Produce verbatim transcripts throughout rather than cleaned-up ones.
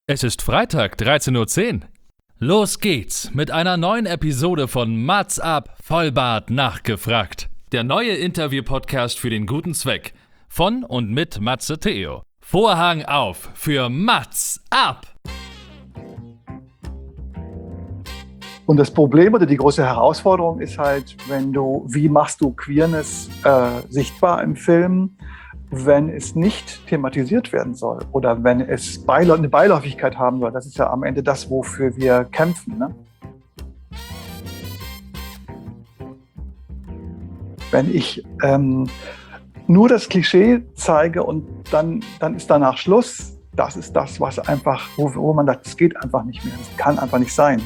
Es ist Freitag, dreizehn Uhr zehn. Los geht's mit einer neuen Episode von Mats ab, Vollbart nachgefragt. Der neue Interview-Podcast für den guten Zweck. Von und mit Matze Theo. Vorhang auf für Mats ab! Und das Problem oder die große Herausforderung ist halt, wenn du, wie machst du Queerness äh, sichtbar im Film, wenn es nicht thematisiert werden soll oder wenn es Beila- eine Beiläufigkeit haben soll. Das ist ja am Ende das, wofür wir kämpfen. Ne? Wenn ich ähm, nur das Klischee zeige und dann, dann ist danach Schluss, das ist das, was einfach, wo, wo man sagt, es geht einfach nicht mehr, es kann einfach nicht sein.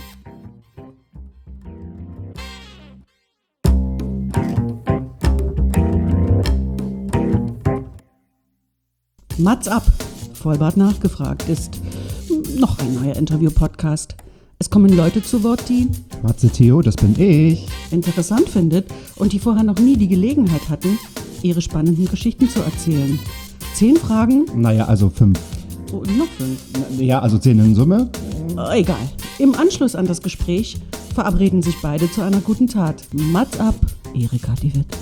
Mats ab, Vollbart nachgefragt ist noch ein neuer Interview-Podcast. Es kommen Leute zu Wort, die Matze Theo, das bin ich. interessant findet und die vorher noch nie die Gelegenheit hatten, ihre spannenden Geschichten zu erzählen. Zehn Fragen? Naja, also fünf. Oh, noch fünf. Ja, also zehn in Summe. Oh, egal. Im Anschluss an das Gespräch verabreden sich beide zu einer guten Tat. Mats ab, Erika die Witt.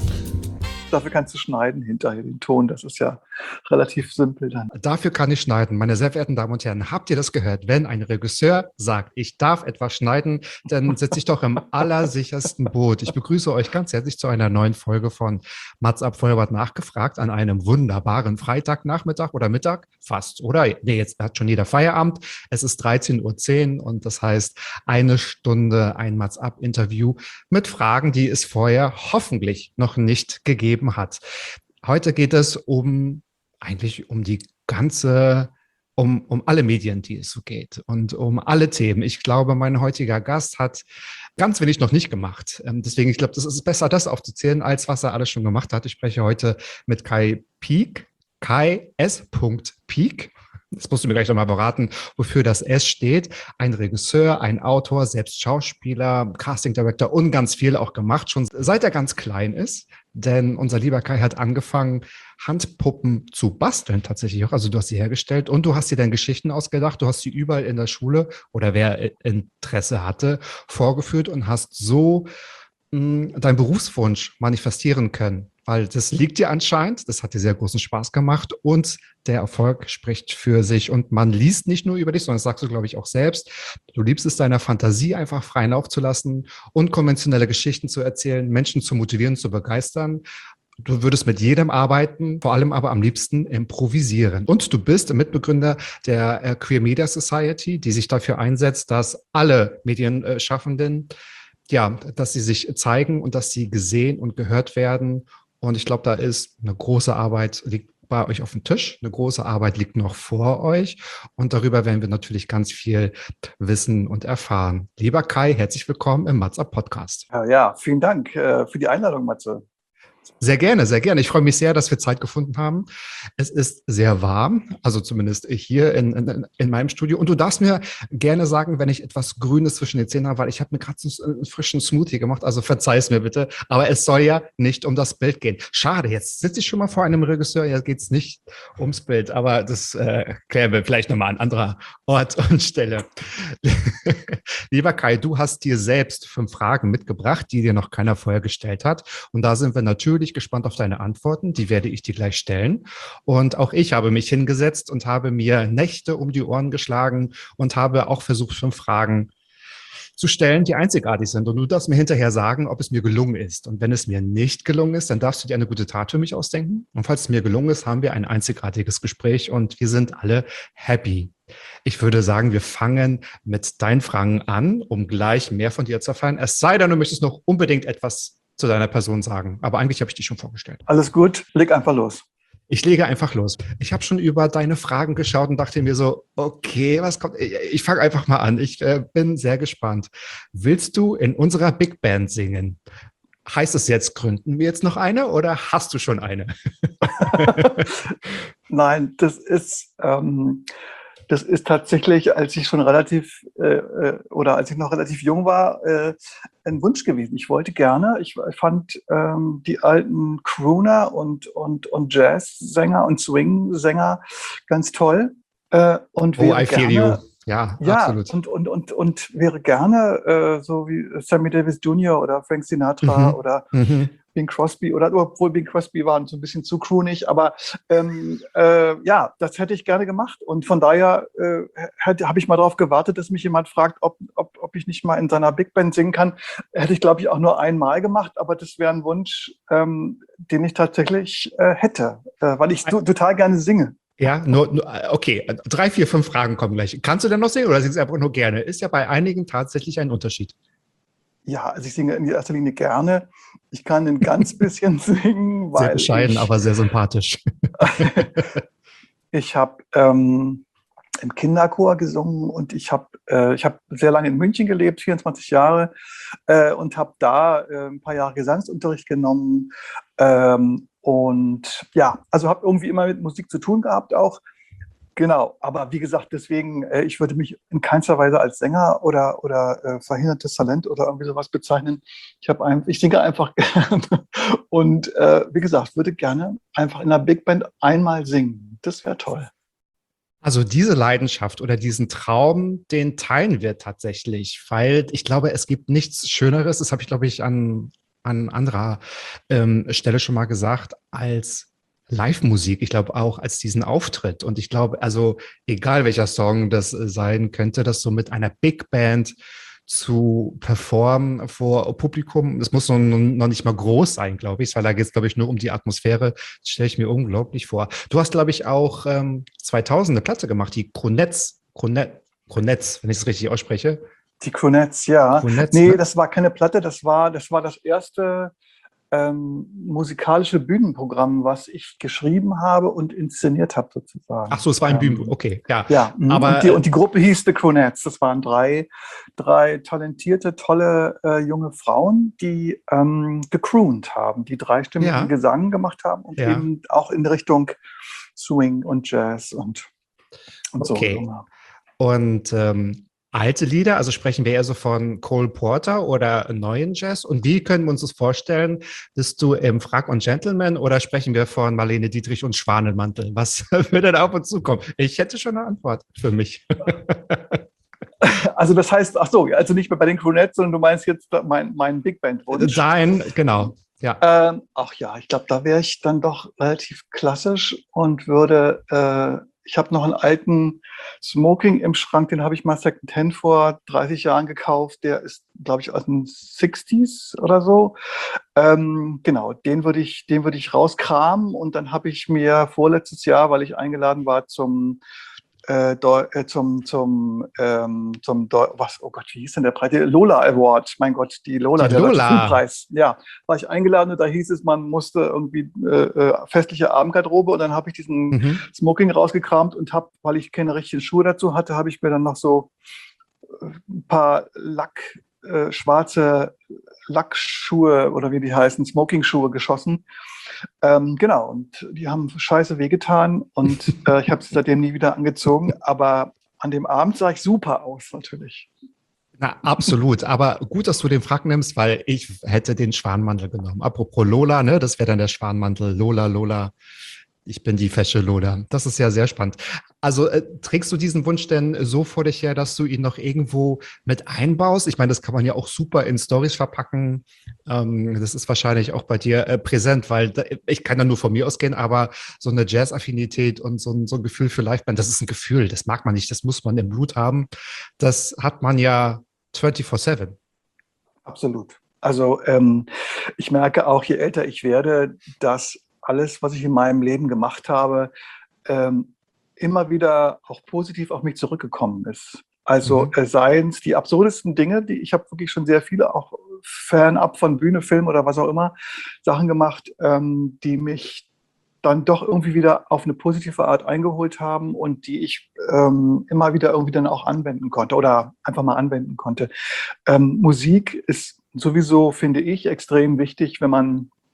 Dafür kannst du schneiden hinterher den Ton. Das ist ja relativ simpel dann. Dafür kann ich schneiden. Meine sehr verehrten Damen und Herren, habt ihr das gehört? Wenn ein Regisseur sagt, ich darf etwas schneiden, dann sitze ich doch im allersichersten Boot. Ich begrüße euch ganz herzlich zu einer neuen Folge von Mats ab, Vollbart nachgefragt an einem wunderbaren Freitagnachmittag oder Mittag, fast, oder? Nee, jetzt hat schon jeder Feierabend. Es ist dreizehn Uhr zehn und das heißt eine Stunde ein Mats ab Interview mit Fragen, die es vorher hoffentlich noch nicht gegeben hat. Heute geht es um eigentlich um die ganze, um, um alle Medien, die es so geht und um alle Themen. Ich glaube, mein heutiger Gast hat ganz wenig noch nicht gemacht. Deswegen, ich glaube, das ist besser, das aufzuzählen, als was er alles schon gemacht hat. Ich spreche heute mit Kai Pieck, Kai S. Pieck. Das musst du mir gleich nochmal beraten, wofür das S steht. Ein Regisseur, ein Autor, selbst Schauspieler, Casting Director und ganz viel auch gemacht, schon seit er ganz klein ist. Denn unser lieber Kai hat angefangen, Handpuppen zu basteln tatsächlich auch. Also du hast sie hergestellt und du hast dir dann Geschichten ausgedacht. Du hast sie überall in der Schule oder wer Interesse hatte, vorgeführt und hast so mh, deinen Berufswunsch manifestieren können. Weil das liegt dir anscheinend, das hat dir sehr großen Spaß gemacht und der Erfolg spricht für sich. Und man liest nicht nur über dich, sondern das sagst du, glaube ich, auch selbst. Du liebst es, deiner Fantasie einfach freien Lauf zu lassen, unkonventionelle Geschichten zu erzählen, Menschen zu motivieren, zu begeistern. Du würdest mit jedem arbeiten, vor allem aber am liebsten improvisieren. Und du bist Mitbegründer der Queer Media Society, die sich dafür einsetzt, dass alle Medienschaffenden, ja, dass sie sich zeigen und dass sie gesehen und gehört werden. Und ich glaube, da ist eine große Arbeit, liegt bei euch auf dem Tisch. Eine große Arbeit liegt noch vor euch. Und darüber werden wir natürlich ganz viel wissen und erfahren. Lieber Kai, herzlich willkommen im Mats ab Podcast. Ja, ja, vielen Dank äh, für die Einladung, Matze. Sehr gerne, sehr gerne. Ich freue mich sehr, dass wir Zeit gefunden haben. Es ist sehr warm, also zumindest hier in, in, in meinem Studio. Und du darfst mir gerne sagen, wenn ich etwas Grünes zwischen den Zähnen habe, weil ich habe mir gerade so einen frischen Smoothie gemacht, also verzeih es mir bitte. Aber es soll ja nicht um das Bild gehen. Schade, jetzt sitze ich schon mal vor einem Regisseur, jetzt geht es nicht ums Bild, aber das äh, klären wir vielleicht nochmal an anderer Ort und Stelle. Lieber Kai, du hast dir selbst fünf Fragen mitgebracht, die dir noch keiner vorher gestellt hat. Und da sind wir natürlich gespannt auf deine Antworten. Die werde ich dir gleich stellen. Und auch ich habe mich hingesetzt und habe mir Nächte um die Ohren geschlagen und habe auch versucht, fünf Fragen zu stellen, die einzigartig sind. Und du darfst mir hinterher sagen, ob es mir gelungen ist. Und wenn es mir nicht gelungen ist, dann darfst du dir eine gute Tat für mich ausdenken. Und falls es mir gelungen ist, haben wir ein einzigartiges Gespräch und wir sind alle happy. Ich würde sagen, wir fangen mit deinen Fragen an, um gleich mehr von dir zu erfahren. Es sei denn, du möchtest noch unbedingt etwas zu deiner Person sagen. Aber eigentlich habe ich dich schon vorgestellt. Alles gut, leg einfach los. Ich lege einfach los. Ich habe schon über deine Fragen geschaut und dachte mir so, okay, was kommt? Ich fange einfach mal an. Ich äh, bin sehr gespannt. Willst du in unserer Big Band singen? Heißt es jetzt, gründen wir jetzt noch eine oder hast du schon eine? Nein, das ist... Ähm Das ist tatsächlich, als ich schon relativ äh, oder als ich noch relativ jung war, äh, ein Wunsch gewesen. Ich wollte gerne, ich fand ähm, die alten Crooner und, und, und Jazzsänger und Swing-Sänger ganz toll. Äh, und oh, I feel gerne, you. Ja, Ja, absolut. und, und, und, und wäre gerne äh, so wie Sammy Davis Junior oder Frank Sinatra Mhm. oder Mhm. Bing Crosby, oder obwohl Bing Crosby waren so ein bisschen zu croonig, aber ähm, äh, ja, das hätte ich gerne gemacht. Und von daher äh, habe ich mal darauf gewartet, dass mich jemand fragt, ob, ob, ob ich nicht mal in seiner Big Band singen kann. Hätte ich, glaube ich, auch nur einmal gemacht, aber das wäre ein Wunsch, ähm, den ich tatsächlich äh, hätte, äh, weil ich to- total gerne singe. Ja, nur, nur, okay, drei, vier, fünf Fragen kommen gleich. Kannst du denn noch singen oder singst du einfach nur gerne? Ist ja bei einigen tatsächlich ein Unterschied. Ja, also ich singe in erster Linie gerne. Ich kann ein ganz bisschen singen, Sehr weil bescheiden, ich, aber sehr sympathisch. ich habe ähm, im Kinderchor gesungen und ich habe äh, ich hab sehr lange in München gelebt, vierundzwanzig Jahre, äh, und habe da äh, ein paar Jahre Gesangsunterricht genommen. Ähm, und ja, also habe irgendwie immer mit Musik zu tun gehabt auch. Genau, aber wie gesagt, deswegen, äh, ich würde mich in keinster Weise als Sänger oder, oder äh, verhindertes Talent oder irgendwie sowas bezeichnen. Ich, hab ein, ich singe einfach gerne und äh, wie gesagt, würde gerne einfach in einer Big Band einmal singen. Das wäre toll. Also diese Leidenschaft oder diesen Traum, den teilen wir tatsächlich, weil ich glaube, es gibt nichts Schöneres, das habe ich, glaube ich, an, an anderer ähm, Stelle schon mal gesagt, als Live-Musik. Ich glaube auch als diesen Auftritt. Und ich glaube, also egal welcher Song das äh, sein könnte, das so mit einer Big Band zu performen vor Publikum. Das muss noch, noch nicht mal groß sein, glaube ich, weil da geht es, glaube ich, nur um die Atmosphäre. Das stelle ich mir unglaublich vor. Du hast, glaube ich, auch ähm, zweitausend eine Platte gemacht, die Kronetz, Kronet, Kronetz, wenn ich es richtig ausspreche. Die Cronettes, ja. Kronetz, Nee, ne? das war keine Platte, das war das, war das erste ähm, musikalische Bühnenprogramm, was ich geschrieben habe und inszeniert habe, Ach sozusagen. so, es war ein Bühnen, Ähm, okay, ja. Ja, mhm. und Aber die, äh, und die Gruppe hieß The Cronettes. Das waren drei, drei talentierte, tolle äh, junge Frauen, die ähm, gecroont haben, die dreistimmigen ja, Gesang gemacht haben und ja, eben auch in Richtung Swing und Jazz und, und so okay. gesungen haben. Und ähm, alte Lieder, also sprechen wir eher so von Cole Porter oder neuen Jazz? Und wie können wir uns das vorstellen? Bist du im Frack und Gentleman oder sprechen wir von Marlene Dietrich und Schwanenmantel? Was würde da auf uns zukommen? Ich hätte schon eine Antwort für mich. Also das heißt, ach so, also nicht mehr bei den Cronettes, sondern du meinst jetzt mein, mein Big Band-Wunsch. Dein, genau, ja. Ähm, ach ja, ich glaube, da wäre ich dann doch relativ klassisch und würde, äh, ich habe noch einen alten Smoking im Schrank, den habe ich mal Secondhand vor dreißig Jahren gekauft. Der ist, glaube ich, aus den sechziger oder so. Ähm, genau, den würde ich, den würde ich rauskramen und dann habe ich mir vorletztes Jahr, weil ich eingeladen war zum äh, Deu- äh, zum, zum, ähm, zum Deu- was, oh Gott, wie hieß denn der Preis? Der Lola Award, mein Gott, die Die Lola, der Deutsche Lola. Filmpreis. Ja, war ich eingeladen und da hieß es, man musste irgendwie äh, äh, festliche Abendgarderobe und dann habe ich diesen Mhm. Smoking rausgekramt und habe, weil ich keine richtigen Schuhe dazu hatte, habe ich mir dann noch so ein paar Lack, äh, schwarze Lackschuhe oder wie die heißen, Smoking-Schuhe geschossen. Ähm, genau, und die haben scheiße wehgetan und äh, ich habe sie seitdem nie wieder angezogen, aber an dem Abend sah ich super aus, natürlich. Na, absolut. Aber gut, dass du den Frack nimmst, weil ich hätte den Schwanmantel genommen. Apropos Lola, ne, das wäre dann der Schwanmantel. Lola, Lola. Ich bin die fesche Lola. Das ist ja sehr spannend. Also äh, trägst du diesen Wunsch denn so vor dich her, dass du ihn noch irgendwo mit einbaust? Ich meine, das kann man ja auch super in Stories verpacken. Ähm, das ist wahrscheinlich auch bei dir äh, präsent, weil da, ich kann da nur von mir ausgehen, aber so eine Jazz-Affinität und so ein, so ein Gefühl für Liveband, das ist ein Gefühl, das mag man nicht, das muss man im Blut haben. Das hat man ja vierundzwanzig sieben. Absolut. Also ähm, ich merke auch, je älter ich werde, dass alles, was ich in meinem Leben gemacht habe, ähm, immer wieder auch positiv auf mich zurückgekommen ist. Also Mhm. äh, seien es die absurdesten Dinge, die ich habe wirklich schon sehr viele, auch fernab von Bühne, Film oder was auch immer, Sachen gemacht, ähm, die mich dann doch irgendwie wieder auf eine positive Art eingeholt haben und die ich ähm, immer wieder irgendwie dann auch anwenden konnte oder einfach mal anwenden konnte. Ähm, Musik ist sowieso, finde ich, extrem wichtig, wenn man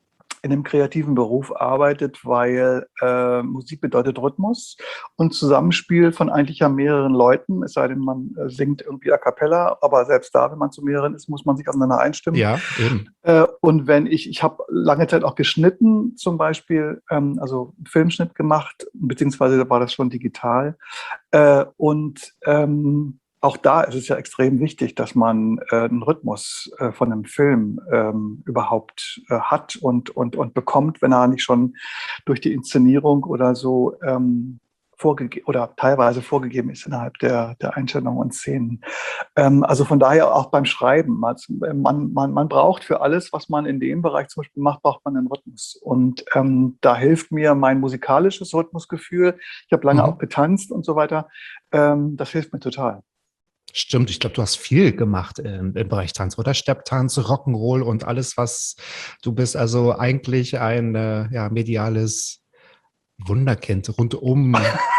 in einem kreativen Beruf arbeitet, weil äh, Musik bedeutet Rhythmus und Zusammenspiel von eigentlich ja mehreren Leuten, es sei denn, man äh, singt irgendwie a cappella, aber selbst da, wenn man zu mehreren ist, muss man sich aufeinander einstimmen. Ja, eben. Äh, und wenn ich, ich habe lange Zeit auch geschnitten zum Beispiel, ähm, also einen Filmschnitt gemacht, beziehungsweise war das schon digital. Äh, und ähm, auch da ist es ja extrem wichtig, dass man äh, einen Rhythmus äh, von einem Film ähm, überhaupt äh, hat und, und, und bekommt, wenn er nicht schon durch die Inszenierung oder so ähm, vorgegeben oder teilweise vorgegeben ist innerhalb der, der Einstellungen und Szenen. Ähm, also von daher auch beim Schreiben. Man, man, man braucht für alles, was man in dem Bereich zum Beispiel macht, braucht man einen Rhythmus. Und ähm, da hilft mir mein musikalisches Rhythmusgefühl. Ich habe lange Mhm. auch getanzt und so weiter. Ähm, das hilft mir total. Stimmt, ich glaube, du hast viel gemacht im, im Bereich Tanz, oder? Stepptanz, Rock'n'Roll und alles, was du bist. Also eigentlich ein äh, ja, mediales Wunderkind, rundum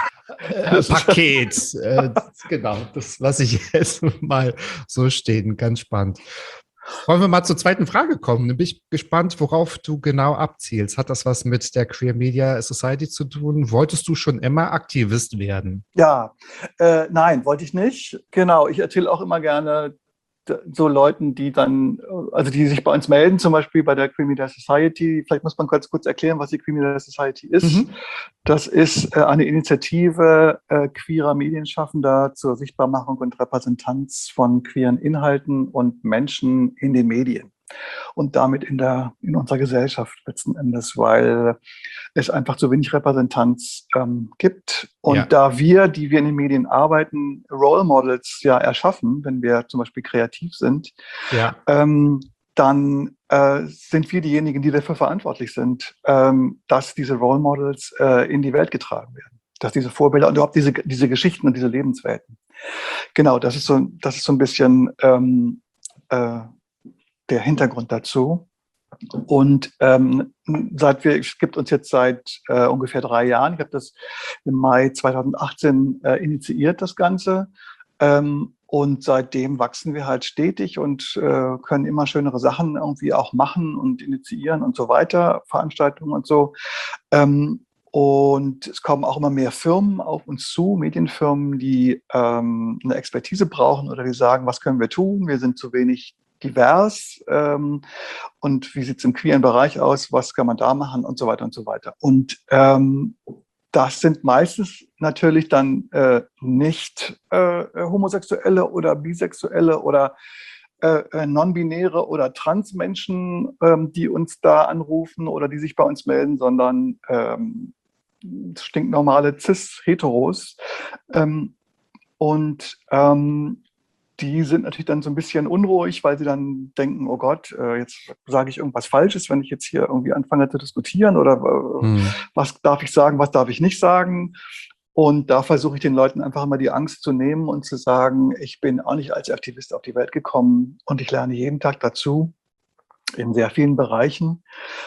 äh, Paket. Äh, genau, das lasse ich jetzt mal so stehen. Ganz spannend. Wollen wir mal zur zweiten Frage kommen? Dann bin ich gespannt, worauf du genau abzielst. Hat das was mit der Queer Media Society zu tun? Wolltest du schon immer Aktivist werden? Ja, äh, nein, wollte ich nicht. Genau, ich erzähle auch immer gerne d- so Leuten, die dann, äh, also die sich bei uns melden, zum Beispiel bei der Queer Media Society. Vielleicht muss man ganz kurz erklären, was die Queer Media Society ist. Mhm. Das ist äh, eine Initiative äh, queerer Medienschaffender zur Sichtbarmachung und Repräsentanz von queeren Inhalten und Menschen in den Medien und damit in der in unserer Gesellschaft letzten Endes, weil es einfach zu wenig Repräsentanz ähm, gibt. Und Ja. da wir, die wir in den Medien arbeiten, Role Models ja erschaffen, wenn wir zum Beispiel kreativ sind, Ja. ähm, dann äh, sind wir diejenigen, die dafür verantwortlich sind, ähm, dass diese Role Models äh, in die Welt getragen werden. Dass diese Vorbilder und überhaupt diese, diese Geschichten und diese Lebenswelten. Genau, das ist so, das ist so ein bisschen ähm, äh, der Hintergrund dazu. Und ähm, seit wir, es gibt uns jetzt seit äh, ungefähr drei Jahren, ich habe das im Mai zweitausendachtzehn äh, initiiert, das Ganze. Ähm, und seitdem wachsen wir halt stetig und äh, können immer schönere Sachen irgendwie auch machen und initiieren und so weiter, Veranstaltungen und so. Ähm, und es kommen auch immer mehr Firmen auf uns zu, Medienfirmen, die ähm, eine Expertise brauchen oder die sagen, was können wir tun? Wir sind zu wenig divers. Ähm, und wie sieht es im queeren Bereich aus? Was kann man da machen? Und so weiter und so weiter. Und ähm, das sind meistens natürlich dann äh, nicht äh, Homosexuelle oder Bisexuelle oder äh, Non-Binäre oder Trans-Menschen, ähm, die uns da anrufen oder die sich bei uns melden, sondern ähm, stinknormale Cis-Heteros. Ähm, und ähm, die sind natürlich dann so ein bisschen unruhig, weil sie dann denken, oh Gott, äh, jetzt sage ich irgendwas Falsches, wenn ich jetzt hier irgendwie anfange zu diskutieren oder äh, Hm. was darf ich sagen, was darf ich nicht sagen. Und da versuche ich den Leuten einfach immer die Angst zu nehmen und zu sagen, ich bin auch nicht als Aktivist auf die Welt gekommen und ich lerne jeden Tag dazu in sehr vielen Bereichen.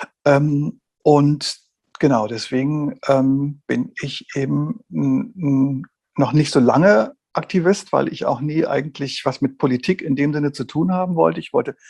Ähm, und genau deswegen ähm, bin ich eben m, m, noch nicht so lange Aktivist, weil ich auch nie eigentlich was mit Politik in dem Sinne zu tun haben wollte. Ich wollte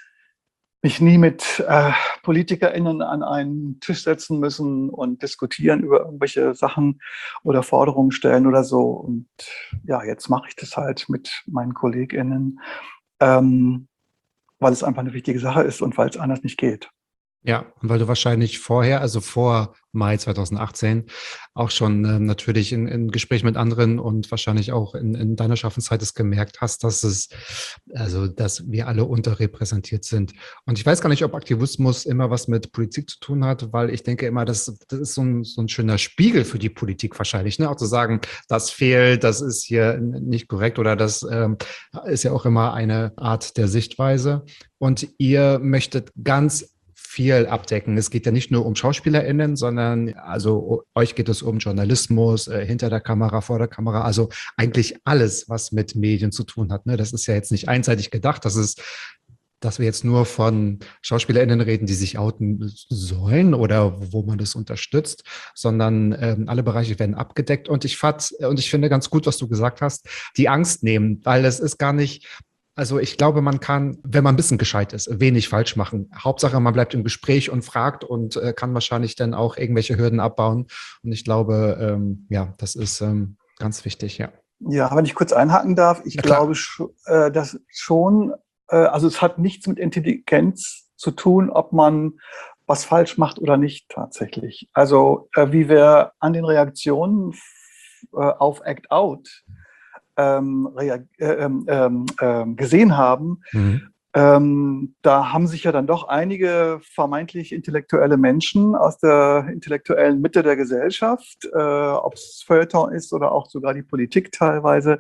mich nie mit äh, PolitikerInnen an einen Tisch setzen müssen und diskutieren über irgendwelche Sachen oder Forderungen stellen oder so. Und ja, jetzt mache ich das halt mit meinen KollegInnen, ähm, weil es einfach eine wichtige Sache ist und weil es anders nicht geht. Ja, und weil du wahrscheinlich vorher, also vor Mai zweitausendachtzehn, auch schon ähm, natürlich in, in Gespräch mit anderen und wahrscheinlich auch in, in deiner Schaffenszeit es gemerkt hast, dass es, also, dass wir alle unterrepräsentiert sind. Und ich weiß gar nicht, ob Aktivismus immer was mit Politik zu tun hat, weil ich denke immer, das, das ist so ein, so ein schöner Spiegel für die Politik wahrscheinlich, ne? Auch zu sagen, das fehlt, das ist hier nicht korrekt oder das ähm, ist ja auch immer eine Art der Sichtweise. Und ihr möchtet ganz viel abdecken. Es geht ja nicht nur um SchauspielerInnen, sondern also euch geht es um Journalismus, äh, hinter der Kamera, vor der Kamera, also eigentlich alles, was mit Medien zu tun hat. Ne? Das ist ja jetzt nicht einseitig gedacht, das ist, dass wir jetzt nur von SchauspielerInnen reden, die sich outen sollen oder wo man das unterstützt, sondern ähm, alle Bereiche werden abgedeckt. Und ich fand, und ich finde ganz gut, was du gesagt hast, die Angst nehmen, weil es ist gar nicht Also ich glaube, man kann, wenn man ein bisschen gescheit ist, wenig falsch machen. Hauptsache, man bleibt im Gespräch und fragt und äh, kann wahrscheinlich dann auch irgendwelche Hürden abbauen. Und ich glaube, ähm, ja, das ist ähm, ganz wichtig, ja. Ja, wenn ich kurz einhaken darf, ich Na klar. glaube, sch- äh, dass schon, äh, also es hat nichts mit Intelligenz zu tun, ob man was falsch macht oder nicht tatsächlich. Also äh, wie wir an den Reaktionen f- äh, auf Act Out ähm, rea- äh, ähm, ähm, ähm, gesehen haben, Mhm. ähm, da haben sich ja dann doch einige vermeintlich intellektuelle Menschen aus der intellektuellen Mitte der Gesellschaft, äh, ob es Feuilleton ist oder auch sogar die Politik teilweise,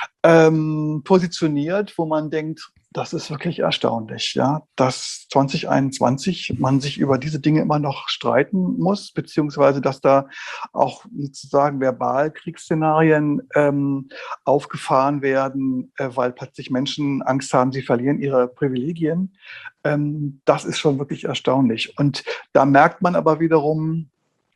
ähm, positioniert, wo man denkt, das ist wirklich erstaunlich, ja, dass zwanzig einundzwanzig man sich über diese Dinge immer noch streiten muss, beziehungsweise dass da auch sozusagen Verbalkriegsszenarien ähm, aufgefahren werden, äh, weil plötzlich Menschen Angst haben, sie verlieren ihre Privilegien. Ähm, das ist schon wirklich erstaunlich. Und da merkt man aber wiederum,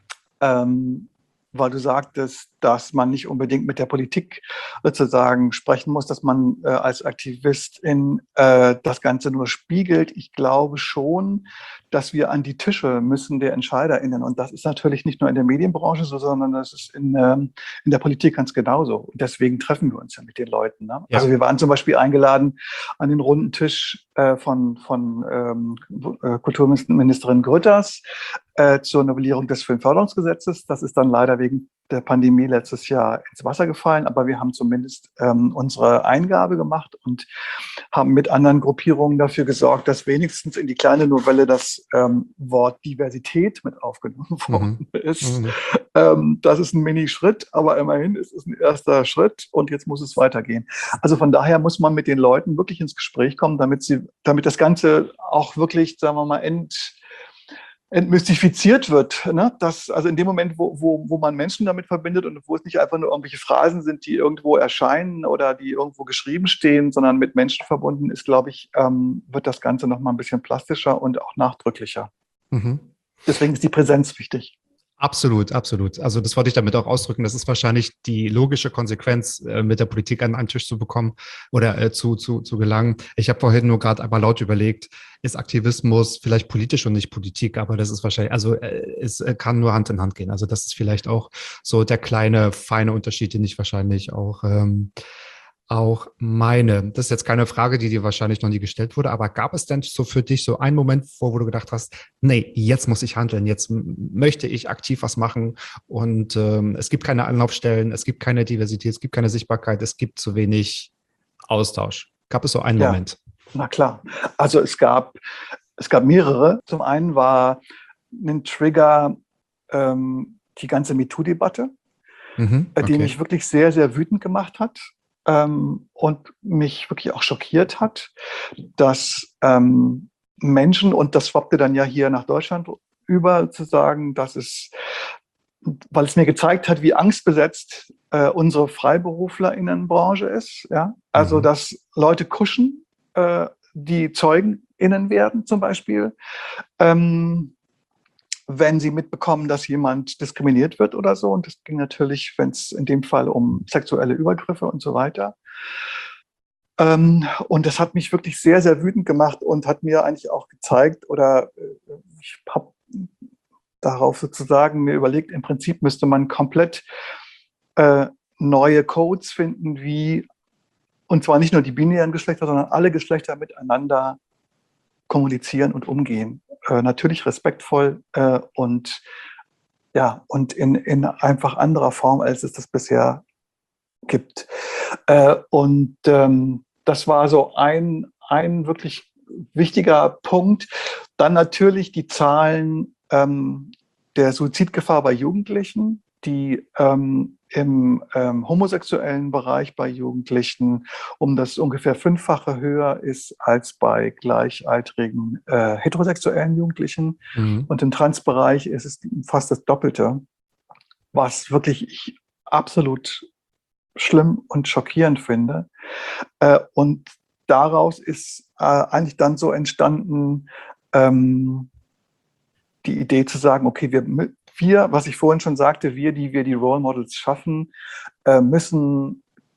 ähm, weil du sagtest, dass man nicht unbedingt mit der Politik sozusagen sprechen muss, dass man äh, als Aktivistin äh, das Ganze nur spiegelt. Ich glaube schon, dass wir an die Tische müssen der EntscheiderInnen. Und das ist natürlich nicht nur in der Medienbranche so, sondern das ist in, ähm, in der Politik ganz genauso. Und deswegen treffen wir uns ja mit den Leuten. Ne? Ja. Also wir waren zum Beispiel eingeladen an den runden Tisch äh, von, von ähm, Kulturministerin Grütters äh, zur Novellierung des Filmförderungsgesetzes. Das ist dann leider wegen der Pandemie letztes Jahr ins Wasser gefallen, aber wir haben zumindest ähm, unsere Eingabe gemacht und haben mit anderen Gruppierungen dafür gesorgt, dass wenigstens in die kleine Novelle das ähm, Wort Diversität mit aufgenommen worden Mhm. ist. Mhm. Ähm, das ist ein Mini-Schritt, aber immerhin ist es ein erster Schritt und jetzt muss es weitergehen. Also von daher muss man mit den Leuten wirklich ins Gespräch kommen, damit sie, damit das Ganze auch wirklich, sagen wir mal, ent entmystifiziert wird. Ne? Das, also in dem Moment, wo, wo, wo man Menschen damit verbindet und wo es nicht einfach nur irgendwelche Phrasen sind, die irgendwo erscheinen oder die irgendwo geschrieben stehen, sondern mit Menschen verbunden ist, glaube ich, ähm, wird das Ganze noch mal ein bisschen plastischer und auch nachdrücklicher. Mhm. Deswegen ist die Präsenz wichtig. Absolut, absolut. Also das wollte ich damit auch ausdrücken. Das ist wahrscheinlich die logische Konsequenz, äh, mit der Politik an einen Tisch zu bekommen oder äh, zu, zu, zu gelangen. Ich habe vorhin nur gerade einmal laut überlegt, ist Aktivismus vielleicht politisch und nicht Politik, aber das ist wahrscheinlich, also äh, es äh, kann nur Hand in Hand gehen. Also das ist vielleicht auch so der kleine, feine Unterschied, den ich wahrscheinlich auch ähm, auch meine. Das ist jetzt keine Frage, die dir wahrscheinlich noch nie gestellt wurde, aber gab es denn so für dich so einen Moment, wo, wo du gedacht hast, nee, jetzt muss ich handeln, jetzt m- möchte ich aktiv was machen und ähm, es gibt keine Anlaufstellen, es gibt keine Diversität, es gibt keine Sichtbarkeit, es gibt zu wenig Austausch. Gab es so einen Ja. Moment? Na klar. Also es gab, es gab mehrere. Zum einen war ein Trigger ähm, die ganze MeToo-Debatte, Mhm, äh, die okay. mich wirklich sehr, sehr wütend gemacht hat ähm, und mich wirklich auch schockiert hat, dass ähm, Menschen, und das schwappte dann ja hier nach Deutschland über, zu sagen, dass es, weil es mir gezeigt hat, wie angstbesetzt äh, unsere FreiberuflerInnenbranche ist. Ja? Also, Mhm. dass Leute kuschen, äh, die ZeugenInnen werden zum Beispiel, ähm, wenn sie mitbekommen, dass jemand diskriminiert wird oder so. Und das ging natürlich, wenn es in dem Fall um sexuelle Übergriffe und so weiter. Ähm, und das hat mich wirklich sehr, sehr wütend gemacht und hat mir eigentlich auch gezeigt, oder äh, ich habe darauf sozusagen mir überlegt, im Prinzip müsste man komplett äh, neue Codes finden, wie, und zwar nicht nur die binären Geschlechter, sondern alle Geschlechter miteinander kommunizieren und umgehen. Äh, natürlich respektvoll äh, und ja, und in, in einfach anderer Form, als es das bisher gibt. Äh, und ähm, das war so ein, ein wirklich wichtiger Punkt. Dann natürlich die Zahlen ähm, der Suizidgefahr bei Jugendlichen, die ähm, im ähm, homosexuellen Bereich bei Jugendlichen um das ungefähr Fünffache höher ist als bei gleichaltrigen äh, heterosexuellen Jugendlichen. Mhm. Und im Transbereich ist es fast das Doppelte, was wirklich ich absolut schlimm und schockierend finde. Äh, und daraus ist äh, eigentlich dann so entstanden, ähm, die Idee zu sagen, okay, wir, wir, was ich vorhin schon sagte, wir, die wir die Role Models schaffen, äh, müssen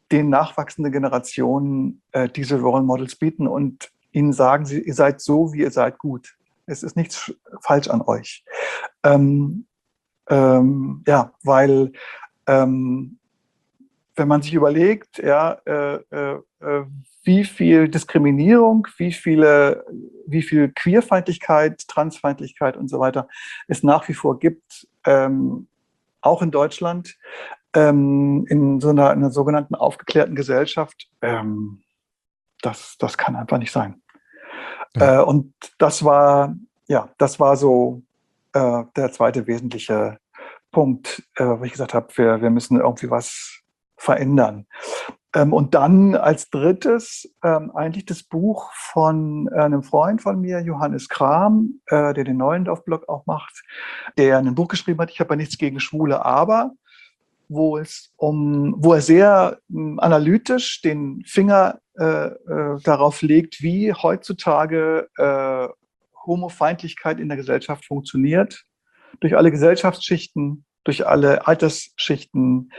den nachwachsenden Generationen äh, diese Role Models bieten und ihnen sagen, sie, ihr seid so, wie ihr seid, gut. Es ist nichts falsch an euch. Ähm, ähm, ja, weil ähm, wenn man sich überlegt, ja, äh, äh, wie viel Diskriminierung, wie viele, wie viel Queerfeindlichkeit, Transfeindlichkeit und so weiter es nach wie vor gibt, ähm, auch in Deutschland, ähm, in so einer, einer sogenannten aufgeklärten Gesellschaft, ähm, das, das kann einfach nicht sein. Ja. Äh, und das war, ja, das war so äh, der zweite wesentliche Punkt, äh, wo ich gesagt habe, wir, wir müssen irgendwie was verändern. Ähm, und dann als drittes ähm, eigentlich das Buch von äh, einem Freund von mir, Johannes Kram, äh, der den Neuendorf-Blog auch macht, der ein Buch geschrieben hat, ich habe ja nichts gegen Schwule, aber wo es um, wo er sehr ähm, analytisch den Finger äh, äh, darauf legt, wie heutzutage äh, Homofeindlichkeit in der Gesellschaft funktioniert, durch alle Gesellschaftsschichten, durch alle Altersschichten,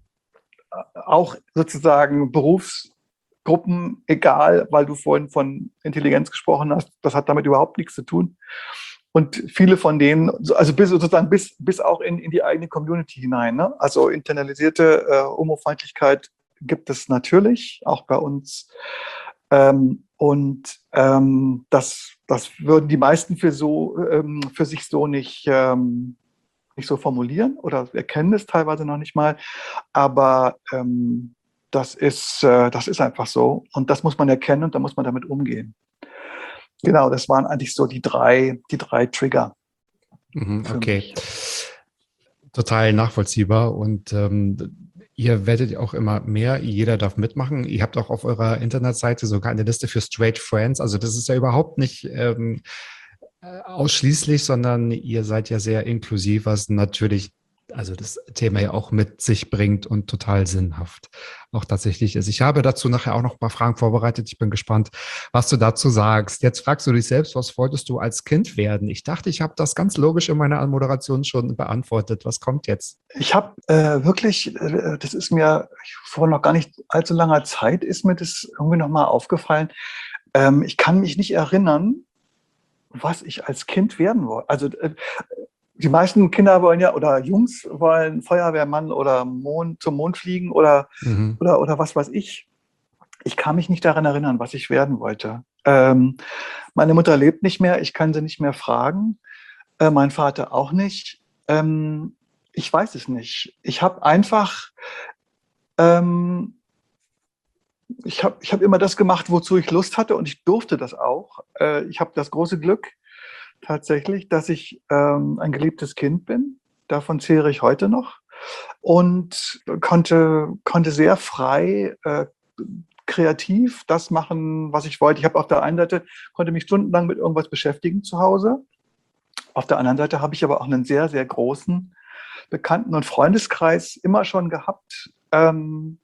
auch sozusagen Berufsgruppen, egal, weil du vorhin von Intelligenz gesprochen hast, das hat damit überhaupt nichts zu tun. Und viele von denen, also bis sozusagen bis, bis auch in, in die eigene Community hinein. Ne? Also internalisierte äh, Homofeindlichkeit gibt es natürlich, auch bei uns. Ähm, und ähm, das, das würden die meisten für, so, ähm, für sich so nicht, ähm, nicht so formulieren oder erkennen es teilweise noch nicht mal. Aber ähm, das ist, äh, das ist einfach so. Und das muss man erkennen und da muss man damit umgehen. Genau, das waren eigentlich so die drei, die drei Trigger. Mhm, okay. Total nachvollziehbar. Und ähm, ihr werdet auch immer mehr, jeder darf mitmachen. Ihr habt auch auf eurer Internetseite sogar eine Liste für Straight Friends. Also das ist ja überhaupt nicht ähm, ausschließlich, sondern ihr seid ja sehr inklusiv, was natürlich also das Thema ja auch mit sich bringt und total sinnhaft auch tatsächlich ist. Ich habe dazu nachher auch noch ein paar Fragen vorbereitet. Ich bin gespannt, was du dazu sagst. Jetzt fragst du dich selbst, was wolltest du als Kind werden? Ich dachte, ich habe das ganz logisch in meiner Anmoderation schon beantwortet. Was kommt jetzt? Ich habe äh, wirklich, äh, das ist mir vor noch gar nicht allzu langer Zeit, ist mir das irgendwie nochmal aufgefallen. Ähm, ich kann mich nicht erinnern, was ich als Kind werden wollte. Also äh, die meisten Kinder wollen ja, oder Jungs wollen Feuerwehrmann oder Mond, zum Mond fliegen oder, mhm. oder, oder was weiß ich. Ich kann mich nicht daran erinnern, was ich werden wollte. Ähm, meine Mutter lebt nicht mehr, ich kann sie nicht mehr fragen. Äh, mein Vater auch nicht. Ähm, ich weiß es nicht. Ich habe einfach, ähm, ich habe ich hab immer das gemacht, wozu ich Lust hatte und ich durfte das auch. Äh, ich habe das große Glück, tatsächlich, dass ich ähm, ein geliebtes Kind bin. Davon zehre ich heute noch und konnte, konnte sehr frei, äh, kreativ das machen, was ich wollte. Ich habe auf der einen Seite, konnte mich stundenlang mit irgendwas beschäftigen zu Hause. Auf der anderen Seite habe ich aber auch einen sehr, sehr großen Bekannten- und Freundeskreis immer schon gehabt, ähm,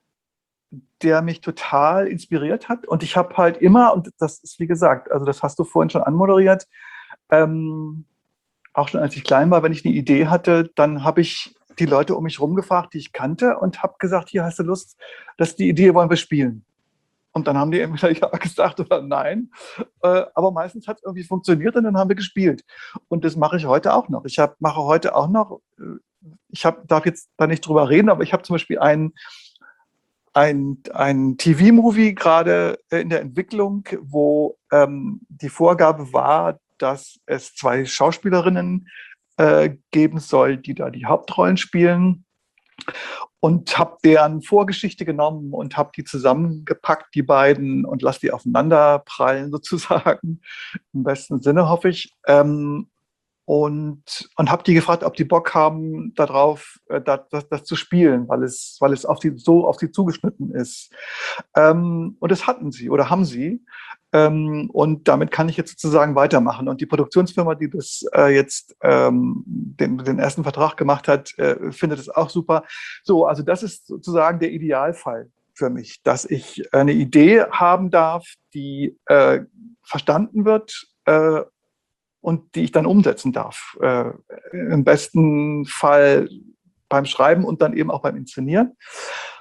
der mich total inspiriert hat. Und ich habe halt immer, und das ist wie gesagt, also das hast du vorhin schon anmoderiert, Ähm, auch schon als ich klein war, wenn ich eine Idee hatte, dann habe ich die Leute um mich herum gefragt, die ich kannte und habe gesagt, hier hast du Lust, dass die Idee wollen wir spielen. Und dann haben die entweder ja gesagt oder nein. Äh, aber meistens hat es irgendwie funktioniert und dann haben wir gespielt. Und das mache ich heute auch noch. Ich hab, mache heute auch noch, ich hab, darf jetzt da nicht drüber reden, aber ich habe zum Beispiel einen ein, ein T V-Movie gerade in der Entwicklung, wo ähm, die Vorgabe war, dass es zwei Schauspielerinnen äh, geben soll, die da die Hauptrollen spielen. Und habe deren Vorgeschichte genommen und habe die zusammengepackt, die beiden, und lasse die aufeinander prallen sozusagen, im besten Sinne hoffe ich. Ähm, und und habe die gefragt, ob die Bock haben, darauf äh, das, das, das zu spielen, weil es, weil es auf die, so auf sie zugeschnitten ist. Ähm, und das hatten sie oder haben sie. Ähm, und damit kann ich jetzt sozusagen weitermachen. Und die Produktionsfirma, die das äh, jetzt ähm, den, den ersten Vertrag gemacht hat, äh, findet es auch super. So, also das ist sozusagen der Idealfall für mich, dass ich eine Idee haben darf, die äh, verstanden wird äh, und die ich dann umsetzen darf. Äh, im besten Fall beim Schreiben und dann eben auch beim Inszenieren.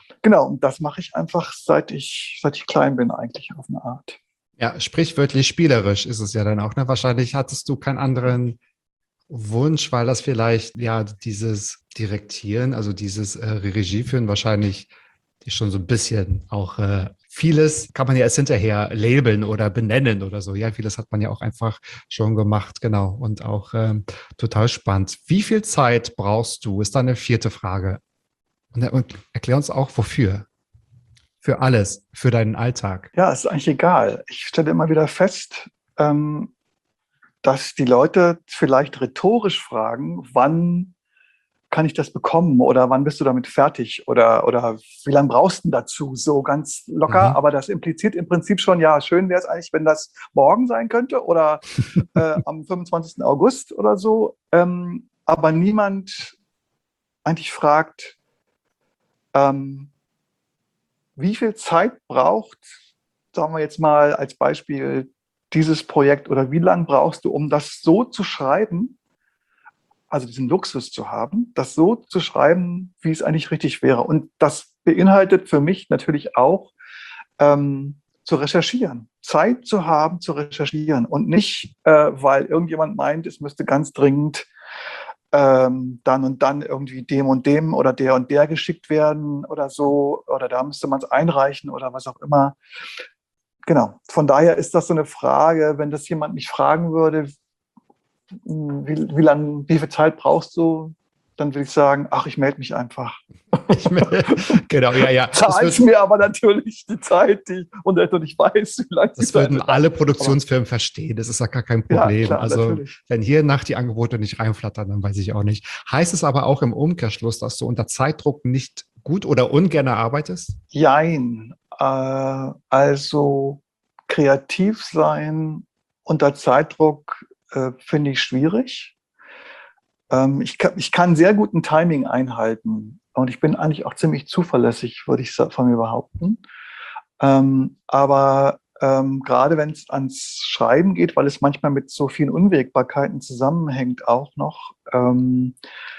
Genau, und das mache ich einfach, seit ich, seit ich klein bin, eigentlich auf eine Art. Ja, sprichwörtlich spielerisch ist es ja dann auch, ne? Wahrscheinlich hattest du keinen anderen Wunsch, weil das vielleicht, ja, dieses Direktieren, also dieses äh, Regie führen, wahrscheinlich die schon so ein bisschen auch äh, vieles kann man ja erst hinterher labeln oder benennen oder so. Ja, vieles hat man ja auch einfach schon gemacht, genau. Und auch ähm, total spannend. Wie viel Zeit brauchst du? Ist dann eine vierte Frage. Und, und erklär uns auch, wofür. Für alles, für deinen Alltag. Ja, ist eigentlich egal. Ich stelle immer wieder fest, ähm, dass die Leute vielleicht rhetorisch fragen, wann kann ich das bekommen oder wann bist du damit fertig oder, oder wie lange brauchst du dazu? So ganz locker, Mhm. aber das impliziert im Prinzip schon, ja, schön wäre es eigentlich, wenn das morgen sein könnte oder äh, am fünfundzwanzigsten August oder so. Ähm, aber niemand eigentlich fragt, ähm, wie viel Zeit braucht, sagen wir jetzt mal als Beispiel, dieses Projekt oder wie lange brauchst du, um das so zu schreiben, also diesen Luxus zu haben, das so zu schreiben, wie es eigentlich richtig wäre. Und das beinhaltet für mich natürlich auch, ähm, zu recherchieren, Zeit zu haben, zu recherchieren und nicht, äh, weil irgendjemand meint, es müsste ganz dringend ähm, dann und dann irgendwie dem und dem oder der und der geschickt werden oder so, oder da müsste man es einreichen oder was auch immer. Genau, von daher ist das so eine Frage, wenn das jemand mich fragen würde, wie, wie lange, wie viel Zeit brauchst du, dann würde ich sagen, ach, ich melde mich einfach. Ich, genau, ja, ja. Zahlst mir aber natürlich die Zeit, die und ich weiß, wie lange Das würden alle Produktionsfirmen verstehen. Das ist ja gar kein Problem. Ja, klar, also, natürlich. Wenn hier nach die Angebote nicht reinflattern, dann weiß ich auch nicht. Heißt es aber auch im Umkehrschluss, dass du unter Zeitdruck nicht gut oder ungern arbeitest? Jein. Äh, also kreativ sein unter Zeitdruck äh, finde ich schwierig. Ähm, ich, kann, ich kann sehr gut ein Timing einhalten. Und ich bin eigentlich auch ziemlich zuverlässig, würde ich von mir behaupten. Ähm, aber ähm, gerade wenn es ans Schreiben geht, weil es manchmal mit so vielen Unwägbarkeiten zusammenhängt auch noch, ähm,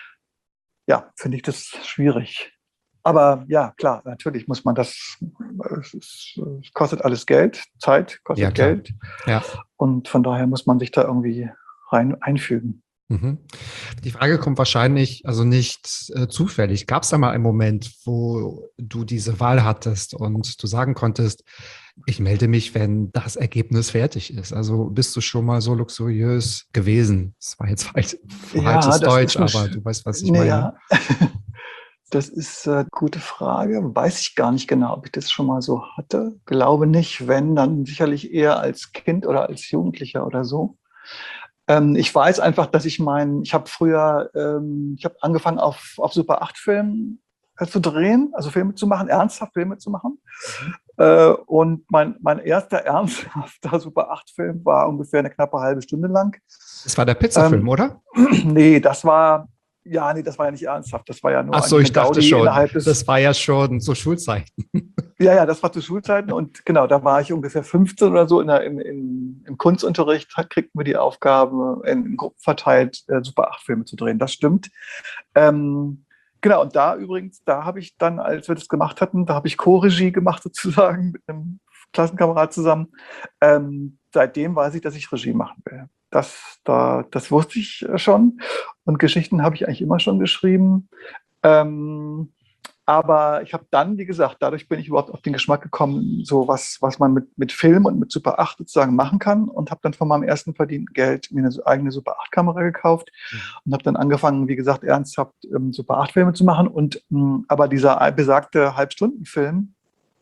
ja, finde ich das schwierig. Aber ja, klar, natürlich muss man das, es, ist, es kostet alles Geld, Zeit kostet ja, klar. Geld. Ja. Und von daher muss man sich da irgendwie rein einfügen. Die Frage kommt wahrscheinlich, also nicht äh, zufällig. Gab es da mal einen Moment, wo du diese Wahl hattest und du sagen konntest, ich melde mich, wenn das Ergebnis fertig ist? Also bist du schon mal so luxuriös gewesen? Das war jetzt falsch, ja, falsches Deutsch, eine, aber du weißt, was ich nee, meine. Ja. Das ist eine gute Frage. Weiß ich gar nicht genau, ob ich das schon mal so hatte. Glaube nicht. Wenn, dann sicherlich eher als Kind oder als Jugendlicher oder so. Ähm, ich weiß einfach, dass ich mein, ich habe früher, ähm, ich habe angefangen auf, auf Super acht Filmen äh, zu drehen, also Filme zu machen, ernsthaft Filme zu machen. Mhm. Äh, und mein, mein erster ernsthafter Super acht Film war ungefähr eine knappe halbe Stunde lang. Das war der Pizzafilm, ähm, oder? Nee, das war, ja, nee, das war ja nicht ernsthaft. Das war ja nur Ach so, ich dachte Gaudi schon, innerhalb des, das war ja schon zu Schulzeiten. Ja, ja, das war zu Schulzeiten und genau, da war ich ungefähr fünfzehn oder so in der, in, in, im Kunstunterricht, kriegten wir die Aufgabe, in, in Gruppen verteilt äh, Super acht Filme zu drehen. Das stimmt. Ähm, genau, und da übrigens, da habe ich dann, als wir das gemacht hatten, da habe ich Co-Regie gemacht sozusagen mit einem Klassenkamerad zusammen. Ähm, seitdem weiß ich, dass ich Regie machen will. Das, da, das wusste ich schon und Geschichten habe ich eigentlich immer schon geschrieben. Ähm, Aber ich habe dann, wie gesagt, dadurch bin ich überhaupt auf den Geschmack gekommen, so was, was man mit, mit Film und mit Super acht sozusagen machen kann und habe dann von meinem ersten verdienten Geld mir eine eigene Super acht Kamera gekauft mhm. und habe dann angefangen, wie gesagt, ernsthaft ähm, Super acht Filme zu machen. Und mh, aber dieser besagte Halbstundenfilm,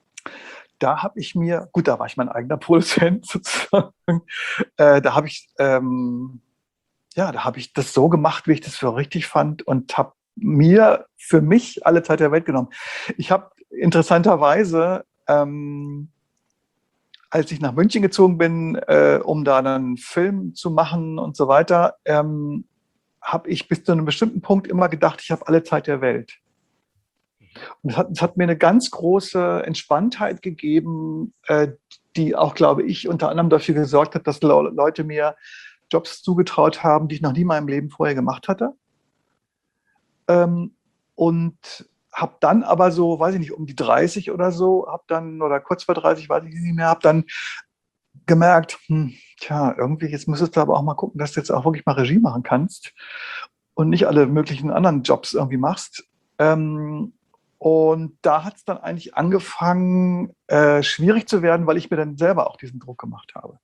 da habe ich mir, gut, da war ich mein eigener Produzent sozusagen, äh, da habe ich, ähm, ja, da habe ich das so gemacht, wie ich das für richtig fand und habe mir für mich alle Zeit der Welt genommen. Ich habe interessanterweise, ähm, als ich nach München gezogen bin, äh, um da einen Film zu machen und so weiter, ähm, habe ich bis zu einem bestimmten Punkt immer gedacht, ich habe alle Zeit der Welt. Und es hat, es hat mir eine ganz große Entspanntheit gegeben, äh, die auch, glaube ich, unter anderem dafür gesorgt hat, dass Leute mir Jobs zugetraut haben, die ich noch nie in meinem Leben vorher gemacht hatte. Ähm, und habe dann aber so, weiß ich nicht, um die dreißig oder so, habe dann, oder kurz vor dreißig, weiß ich nicht mehr, habe dann gemerkt, hm, tja, irgendwie, jetzt müsstest du aber auch mal gucken, dass du jetzt auch wirklich mal Regie machen kannst und nicht alle möglichen anderen Jobs irgendwie machst. Ähm, und da hat es dann eigentlich angefangen, äh, schwierig zu werden, weil ich mir dann selber auch diesen Druck gemacht habe.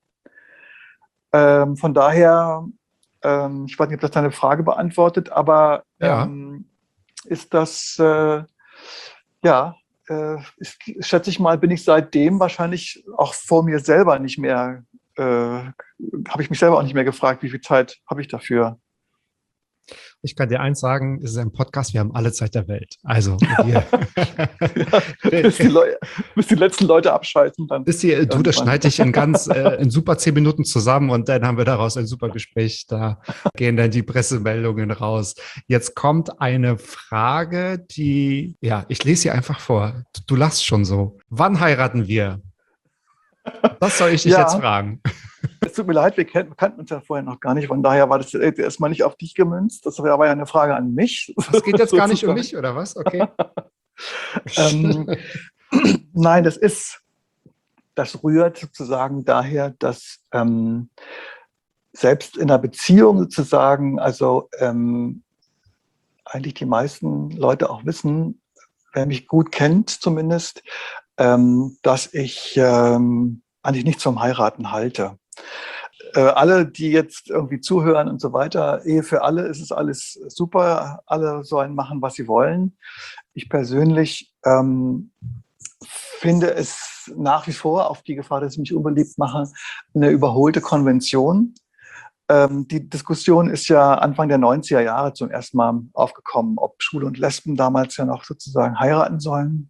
Ähm, von daher, ähm, ich weiß nicht, ob das deine Frage beantwortet, aber Ja. ähm, ist das, äh, ja, äh, ist, schätze ich mal, bin ich seitdem wahrscheinlich auch vor mir selber nicht mehr, äh, habe ich mich selber auch nicht mehr gefragt, wie viel Zeit habe ich dafür. Ich kann dir eins sagen, es ist ein Podcast, wir haben alle Zeit der Welt. Also, wir Ja, bis, die Leu- bis die letzten Leute abschalten. Dann bis die, du, das irgendwann. schneide ich in ganz, äh, in super zehn Minuten zusammen und dann haben wir daraus ein super Gespräch. Da gehen dann die Pressemeldungen raus. Jetzt kommt eine Frage, die, ja, ich lese sie einfach vor. Du, du lachst schon so. Wann heiraten wir? Das soll ich dich Ja. jetzt fragen. Es tut mir leid, wir kannten, kannten uns ja vorher noch gar nicht. Von daher war das erstmal nicht auf dich gemünzt. Das war ja eine Frage an mich. Das geht jetzt gar nicht um mich, oder was? Okay. ähm, nein, das ist, das rührt sozusagen daher, dass ähm, selbst in einer Beziehung sozusagen, also ähm, eigentlich die meisten Leute auch wissen, wer mich gut kennt zumindest, ähm, dass ich ähm, eigentlich nichts vom Heiraten halte. Äh, alle, die jetzt irgendwie zuhören und so weiter, Ehe für alle, ist es alles super. Alle sollen machen, was sie wollen. Ich persönlich ähm, finde es nach wie vor, auf die Gefahr, dass ich mich unbeliebt mache, eine überholte Konvention. Ähm, die Diskussion ist ja Anfang der neunziger Jahre zum ersten Mal aufgekommen, ob Schwule und Lesben damals ja noch sozusagen heiraten sollen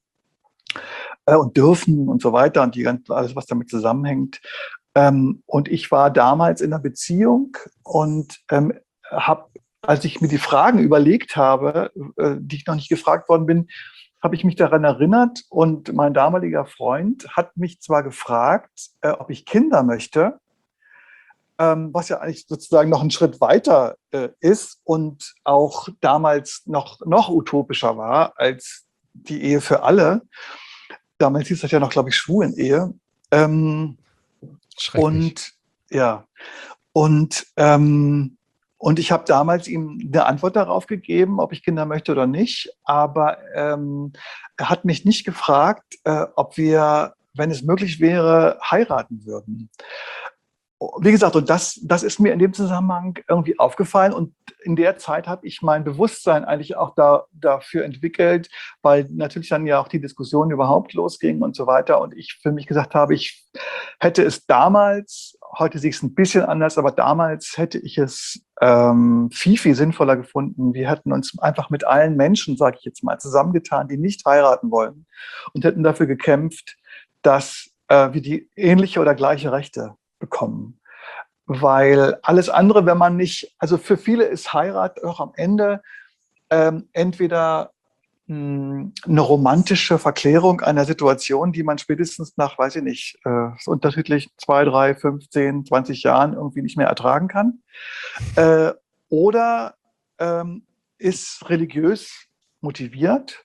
äh, und dürfen und so weiter und die ganze, alles, was damit zusammenhängt. Ähm, und ich war damals in einer Beziehung und ähm, habe, als ich mir die Fragen überlegt habe, äh, die ich noch nicht gefragt worden bin, habe ich mich daran erinnert und mein damaliger Freund hat mich zwar gefragt, äh, ob ich Kinder möchte, ähm, was ja eigentlich sozusagen noch einen Schritt weiter äh, ist und auch damals noch, noch utopischer war als die Ehe für alle. Damals hieß das ja noch, glaube ich, Schwulenehe. Ähm, Und ja, und, ähm, und ich habe damals ihm eine Antwort darauf gegeben, ob ich Kinder möchte oder nicht. Aber ähm, er hat mich nicht gefragt, äh, ob wir, wenn es möglich wäre, heiraten würden. Wie gesagt, und das, das ist mir in dem Zusammenhang irgendwie aufgefallen. Und in der Zeit habe ich mein Bewusstsein eigentlich auch da, dafür entwickelt, weil natürlich dann ja auch die Diskussion überhaupt losging und so weiter. Und ich für mich gesagt habe, ich hätte es damals, heute sehe ich es ein bisschen anders, aber damals hätte ich es ähm, viel, viel sinnvoller gefunden. Wir hätten uns einfach mit allen Menschen, sage ich jetzt mal, zusammengetan, die nicht heiraten wollen und hätten dafür gekämpft, dass äh, wir die ähnliche oder gleiche Rechte bekommen. Weil alles andere, wenn man nicht, also für viele ist Heirat auch am Ende ähm, entweder mh, eine romantische Verklärung einer Situation, die man spätestens nach, weiß ich nicht, äh, unterschiedlich zwei, drei, fünfzehn, zwanzig Jahren irgendwie nicht mehr ertragen kann. Äh, oder ähm, ist religiös motiviert.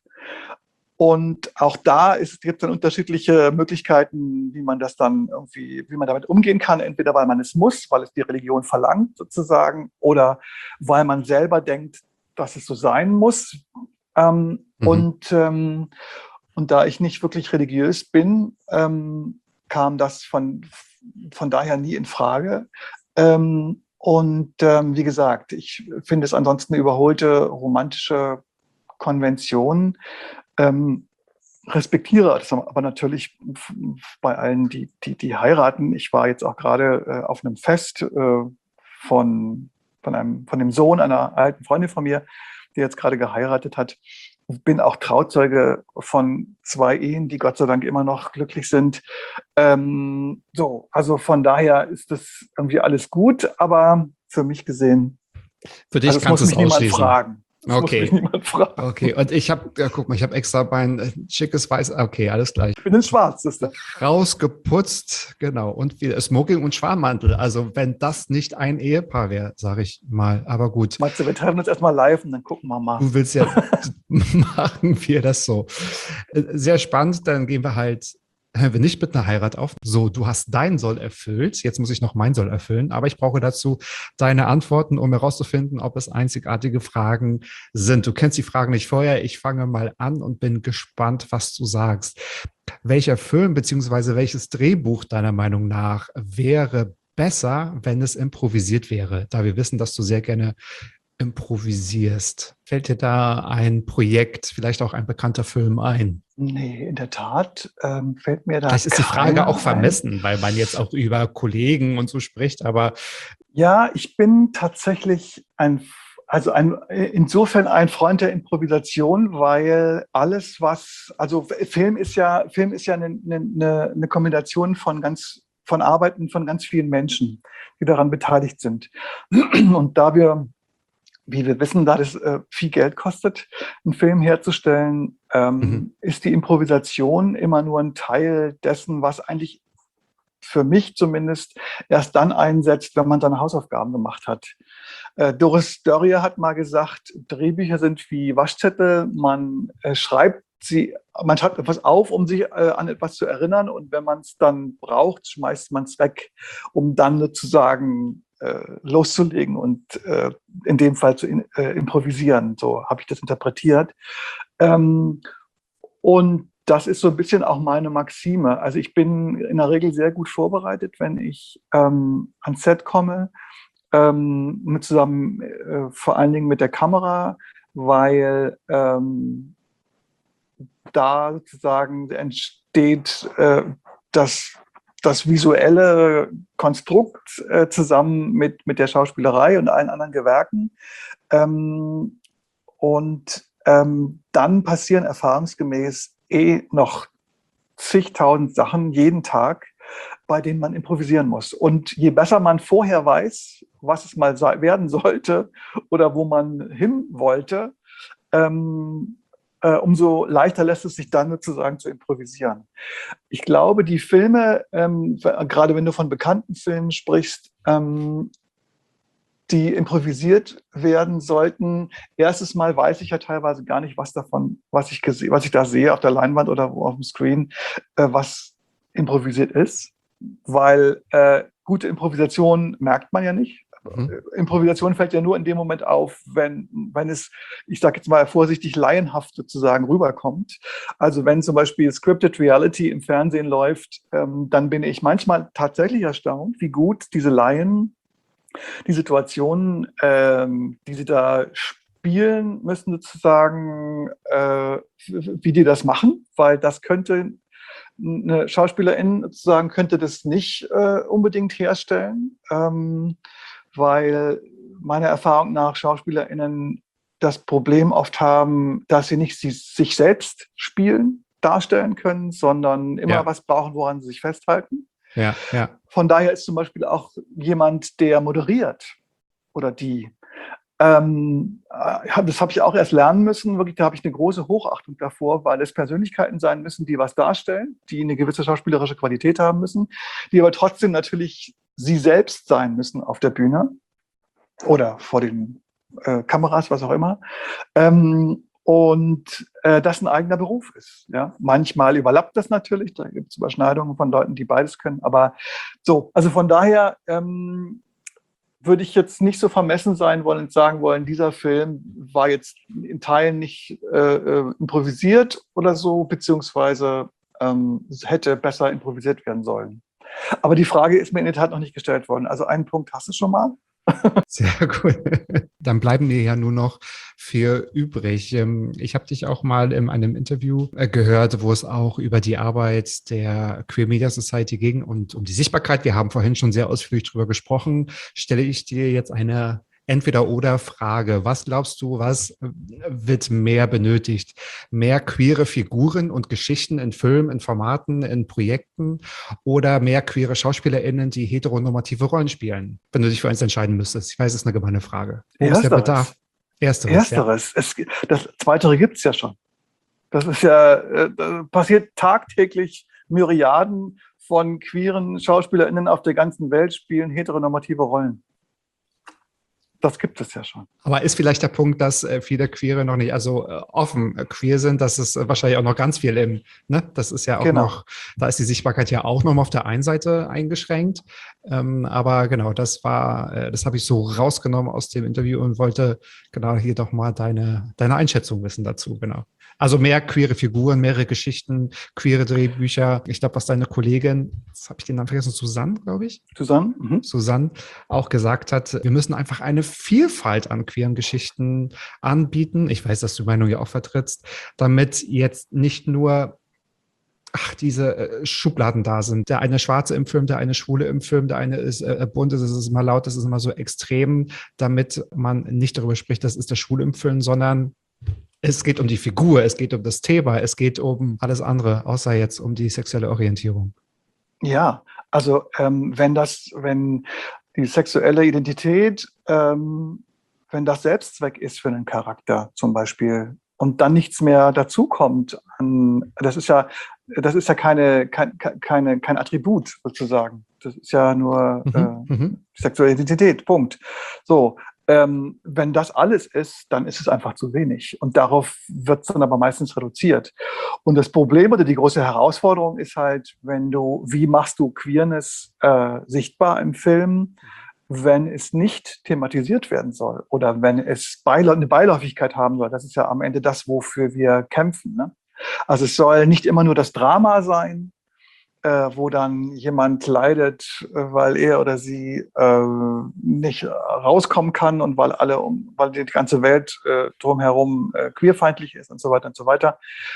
Und auch da gibt es dann unterschiedliche Möglichkeiten, wie man das dann irgendwie, wie man damit umgehen kann. Entweder weil man es muss, weil es die Religion verlangt sozusagen, oder weil man selber denkt, dass es so sein muss. Ähm, mhm. und, ähm, und da ich nicht wirklich religiös bin, ähm, kam das von, von daher nie in Frage. Ähm, und ähm, wie gesagt, ich finde es ansonsten eine überholte romantische Konvention. Ähm, respektiere das aber natürlich bei allen, die, die, die heiraten. Ich war jetzt auch gerade äh, auf einem Fest äh, von, von, einem, von dem Sohn einer alten Freundin von mir, die jetzt gerade geheiratet hat. Bin auch Trauzeuge von zwei Ehen, die Gott sei Dank immer noch glücklich sind. Ähm, so, also von daher ist das irgendwie alles gut, aber für mich gesehen, für dich also kannst du es ausschließen. Fragen. Das Okay. muss mich niemand fragen. Okay, und ich habe, ja, guck mal, ich habe extra mein äh, schickes Weiß, okay, alles gleich. Ich bin in Schwarz, das ist das. Rausgeputzt, genau. Und wie Smoking und Schwarmmantel. Also wenn das nicht ein Ehepaar wäre, sage ich mal. Aber gut, Meinst du, wir treffen uns erstmal live und dann gucken wir mal. du willst ja, machen wir das so. Äh, Sehr spannend, dann gehen wir halt, hören wir nicht mit einer Heirat auf. So, du hast dein Soll erfüllt. Jetzt muss ich noch mein Soll erfüllen. Aber ich brauche dazu deine Antworten, um herauszufinden, ob es einzigartige Fragen sind. Du kennst die Fragen nicht vorher. Ich fange mal an und bin gespannt, was du sagst. Welcher Film beziehungsweise welches Drehbuch deiner Meinung nach wäre besser, wenn es improvisiert wäre? Da wir wissen, dass du sehr gerne improvisierst. Fällt dir da ein Projekt, vielleicht auch ein bekannter Film ein? Nee, in der Tat ähm, fällt mir da Vielleicht ist die Frage keiner auch ein. vermessen, weil man jetzt auch über Kollegen und so spricht, aber Ja, ich bin tatsächlich ein, also ein, insofern ein Freund der Improvisation, weil alles, was, also Film ist ja, Film ist ja eine, eine, eine Kombination von ganz, von Arbeiten von ganz vielen Menschen, die daran beteiligt sind. Und da wir, wie wir wissen, da das äh, viel Geld kostet, einen Film herzustellen, ähm, Mhm. ist die Improvisation immer nur ein Teil dessen, was eigentlich für mich zumindest erst dann einsetzt, wenn man seine Hausaufgaben gemacht hat. Äh, Doris Dörrier hat mal gesagt, Drehbücher sind wie Waschzettel, man äh, schreibt sie, man schreibt etwas auf, um sich äh, an etwas zu erinnern, und wenn man es dann braucht, schmeißt man es weg, um dann sozusagen äh, loszulegen und äh, in dem Fall zu in, äh, improvisieren. So habe ich das interpretiert. Ähm, und das ist so ein bisschen auch meine Maxime. Also ich bin in der Regel sehr gut vorbereitet, wenn ich ähm, ans Set komme, ähm, mit zusammen äh, vor allen Dingen mit der Kamera, weil ähm, da sozusagen entsteht äh, das, das visuelle Konstrukt äh, zusammen mit, mit der Schauspielerei und allen anderen Gewerken. Ähm, und ähm, dann passieren erfahrungsgemäß eh noch zigtausend Sachen jeden Tag, bei denen man improvisieren muss. Und je besser man vorher weiß, was es mal werden sollte oder wo man hin wollte, ähm, äh, umso leichter lässt es sich dann sozusagen zu improvisieren. Ich glaube, die Filme, ähm, gerade wenn du von bekannten Filmen sprichst, ähm, die improvisiert werden sollten. Erstes Mal weiß ich ja teilweise gar nicht, was davon, was ich gese- was ich da sehe auf der Leinwand oder auf dem Screen, äh, was improvisiert ist, weil äh, gute Improvisation merkt man ja nicht. Mhm. Improvisation fällt ja nur in dem Moment auf, wenn, wenn es, ich sage jetzt mal vorsichtig, laienhaft sozusagen rüberkommt. Also wenn zum Beispiel Scripted Reality im Fernsehen läuft, ähm, dann bin ich manchmal tatsächlich erstaunt, wie gut diese Laien die Situationen, ähm, die sie da spielen müssen, sozusagen, äh, wie die das machen, weil das könnte eine Schauspielerin sozusagen könnte das nicht äh, unbedingt herstellen, ähm, weil meiner Erfahrung nach SchauspielerInnen das Problem oft haben, dass sie nicht sie, sich selbst spielen, darstellen können, sondern immer Ja. was brauchen, woran sie sich festhalten. Ja, ja. Von daher ist zum Beispiel auch jemand, der moderiert oder die. Ähm, das habe ich auch erst lernen müssen. Wirklich, da habe ich eine große Hochachtung davor, weil es Persönlichkeiten sein müssen, die was darstellen, die eine gewisse schauspielerische Qualität haben müssen, die aber trotzdem natürlich sie selbst sein müssen auf der Bühne oder vor den äh, Kameras, was auch immer. Ähm, Und äh, das ein eigener Beruf ist. Ja? Manchmal überlappt das natürlich, da gibt es Überschneidungen von Leuten, die beides können. Aber so, also von daher ähm, würde ich jetzt nicht so vermessen sein wollen und sagen wollen, dieser Film war jetzt in Teilen nicht äh, äh, improvisiert oder so, beziehungsweise ähm, hätte besser improvisiert werden sollen. Aber die Frage ist mir in der Tat noch nicht gestellt worden. Also einen Punkt hast du schon mal. Sehr cool. Dann bleiben mir ja nur noch vier übrig. Ich habe dich auch mal in einem Interview gehört, wo es auch über die Arbeit der Queer Media Society ging und um die Sichtbarkeit. Wir haben vorhin schon sehr ausführlich drüber gesprochen. Stelle ich dir jetzt eine Entweder-oder-Frage. Was glaubst du, was wird mehr benötigt? Mehr queere Figuren und Geschichten in Filmen, in Formaten, in Projekten oder mehr queere SchauspielerInnen, die heteronormative Rollen spielen? Wenn du dich für eins entscheiden müsstest. Ich weiß, es ist eine gemeine Frage. Wo ist der Ersteres. Bedarf? Ersteres, Ersteres. Ja. Es, das Zweitere gibt es ja schon. Das ist ja, äh, das passiert tagtäglich. Myriaden von queeren SchauspielerInnen auf der ganzen Welt spielen heteronormative Rollen. Das gibt es ja schon. Aber ist vielleicht der Punkt, dass äh, viele Queere noch nicht also äh, offen äh, queer sind, dass es äh, wahrscheinlich auch noch ganz viel im, ne? Das ist ja auch Genau. noch, da ist die Sichtbarkeit ja auch noch mal auf der einen Seite eingeschränkt. Ähm, aber genau, das war, äh, das habe ich so rausgenommen aus dem Interview und wollte genau hier doch mal deine, deine Einschätzung wissen dazu, genau. Also mehr queere Figuren, mehrere Geschichten, queere Drehbücher. Ich glaube, was deine Kollegin, das habe ich den Namen vergessen, Susanne, glaube ich. Susanne? Mhm. Susanne auch gesagt hat, wir müssen einfach eine Vielfalt an queeren Geschichten anbieten. Ich weiß, dass du die Meinung ja auch vertrittst, damit jetzt nicht nur ach, diese äh, Schubladen da sind. Der eine Schwarze im Film, der eine Schwule im Film, der eine ist äh, bunt, es ist immer laut, es ist immer so extrem, damit man nicht darüber spricht, das ist der Schwule im Film, sondern es geht um die Figur, es geht um das Thema, es geht um alles andere, außer jetzt um die sexuelle Orientierung. Ja, also ähm, wenn das, wenn die sexuelle Identität, ähm, wenn das Selbstzweck ist für einen Charakter zum Beispiel und dann nichts mehr dazukommt, an, das ist ja, das ist ja keine, kein, keine, kein Attribut sozusagen. Das ist ja nur Mhm, äh, mhm. sexuelle Identität, Punkt. So. Ähm, wenn das alles ist, dann ist es einfach zu wenig. Und darauf wird es dann aber meistens reduziert. Und das Problem oder die große Herausforderung ist halt, wenn du, wie machst du Queerness äh, sichtbar im Film, wenn es nicht thematisiert werden soll oder wenn es Beila- eine Beiläufigkeit haben soll. Das ist ja am Ende das, wofür wir kämpfen. Ne? Also es soll nicht immer nur das Drama sein, Äh, wo dann jemand leidet, äh, weil er oder sie äh, nicht rauskommen kann und weil alle, um, weil die ganze Welt äh, drumherum äh, queerfeindlich ist und so weiter und so weiter.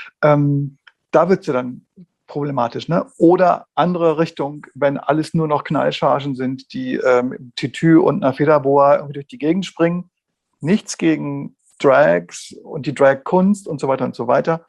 Ähm, da wird es ja dann problematisch. Ne? Oder andere Richtung, wenn alles nur noch Knallchargen sind, die äh, mit einem Tütü und einer Federboa irgendwie durch die Gegend springen. Nichts gegen Drags und die Drag-Kunst und so weiter und so weiter.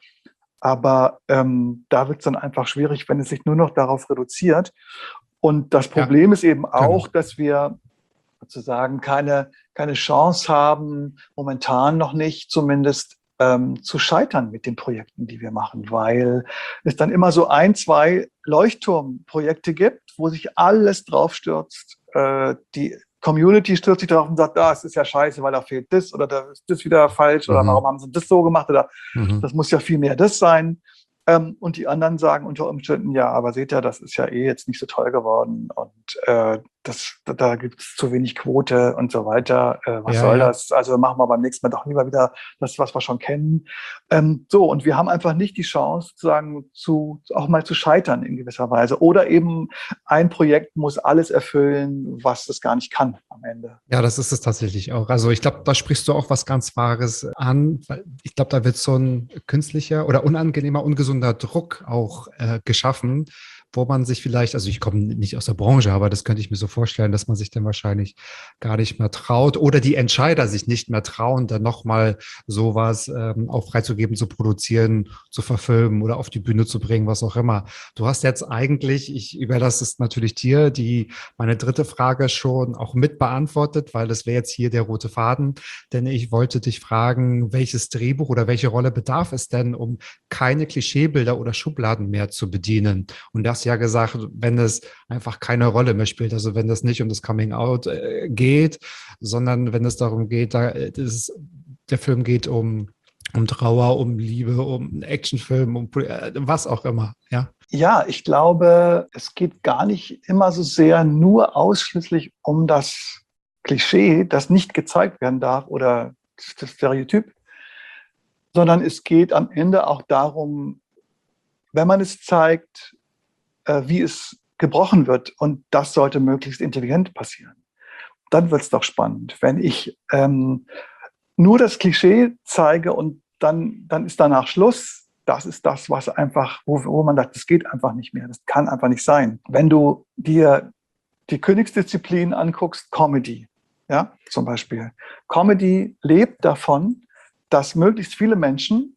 Aber ähm, da wird es dann einfach schwierig, wenn es sich nur noch darauf reduziert. Und das Problem ja, ist eben auch, genau. dass wir sozusagen keine, keine Chance haben, momentan noch nicht zumindest ähm, zu scheitern mit den Projekten, die wir machen, weil es dann immer so ein, zwei Leuchtturmprojekte gibt, wo sich alles draufstürzt, äh, die Community stürzt sich darauf und sagt, ah, es ist ja scheiße, weil da fehlt das oder da ist das wieder falsch oder mhm. warum haben sie das so gemacht oder mhm. das muss ja viel mehr das sein. Ähm, und die anderen sagen unter Umständen, ja, aber seht ihr, das ist ja eh jetzt nicht so toll geworden und äh, das, da gibt es zu wenig Quote und so weiter. Äh, was ja, soll ja. das? Also machen wir beim nächsten Mal doch lieber wieder das, was wir schon kennen. Ähm, so, und wir haben einfach nicht die Chance, sozusagen, zu, auch mal zu scheitern in gewisser Weise. Oder eben ein Projekt muss alles erfüllen, was es gar nicht kann am Ende. Ja, das ist es tatsächlich auch. Also ich glaube, da sprichst du auch was ganz Wahres an. Weil ich glaube, da wird so ein künstlicher oder unangenehmer, ungesunder Druck auch äh, geschaffen, wo man sich vielleicht, also ich komme nicht aus der Branche, aber das könnte ich mir so vorstellen, dass man sich dann wahrscheinlich gar nicht mehr traut oder die Entscheider sich nicht mehr trauen, dann nochmal sowas ähm, auch freizugeben, zu produzieren, zu verfilmen oder auf die Bühne zu bringen, was auch immer. Du hast jetzt eigentlich, ich überlasse es natürlich dir, die meine dritte Frage schon auch mit beantwortet, weil das wäre jetzt hier der rote Faden, denn ich wollte dich fragen, welches Drehbuch oder welche Rolle bedarf es denn, um keine Klischeebilder oder Schubladen mehr zu bedienen? Und das ja gesagt, wenn es einfach keine Rolle mehr spielt, also wenn es nicht um das Coming Out äh, geht, sondern wenn es darum geht, da ist, der Film geht um, um Trauer, um Liebe, um einen Actionfilm, um äh, was auch immer, ja. Ja, ich glaube, es geht gar nicht immer so sehr nur ausschließlich um das Klischee, das nicht gezeigt werden darf oder das Stereotyp, sondern es geht am Ende auch darum, wenn man es zeigt, wie es gebrochen wird. Und das sollte möglichst intelligent passieren. Dann wird es doch spannend. Wenn ich ähm, nur das Klischee zeige und dann, dann ist danach Schluss, das ist das, was einfach, wo, wo man sagt, das geht einfach nicht mehr. Das kann einfach nicht sein. Wenn du dir die Königsdisziplin anguckst, Comedy, ja, zum Beispiel. Comedy lebt davon, dass möglichst viele Menschen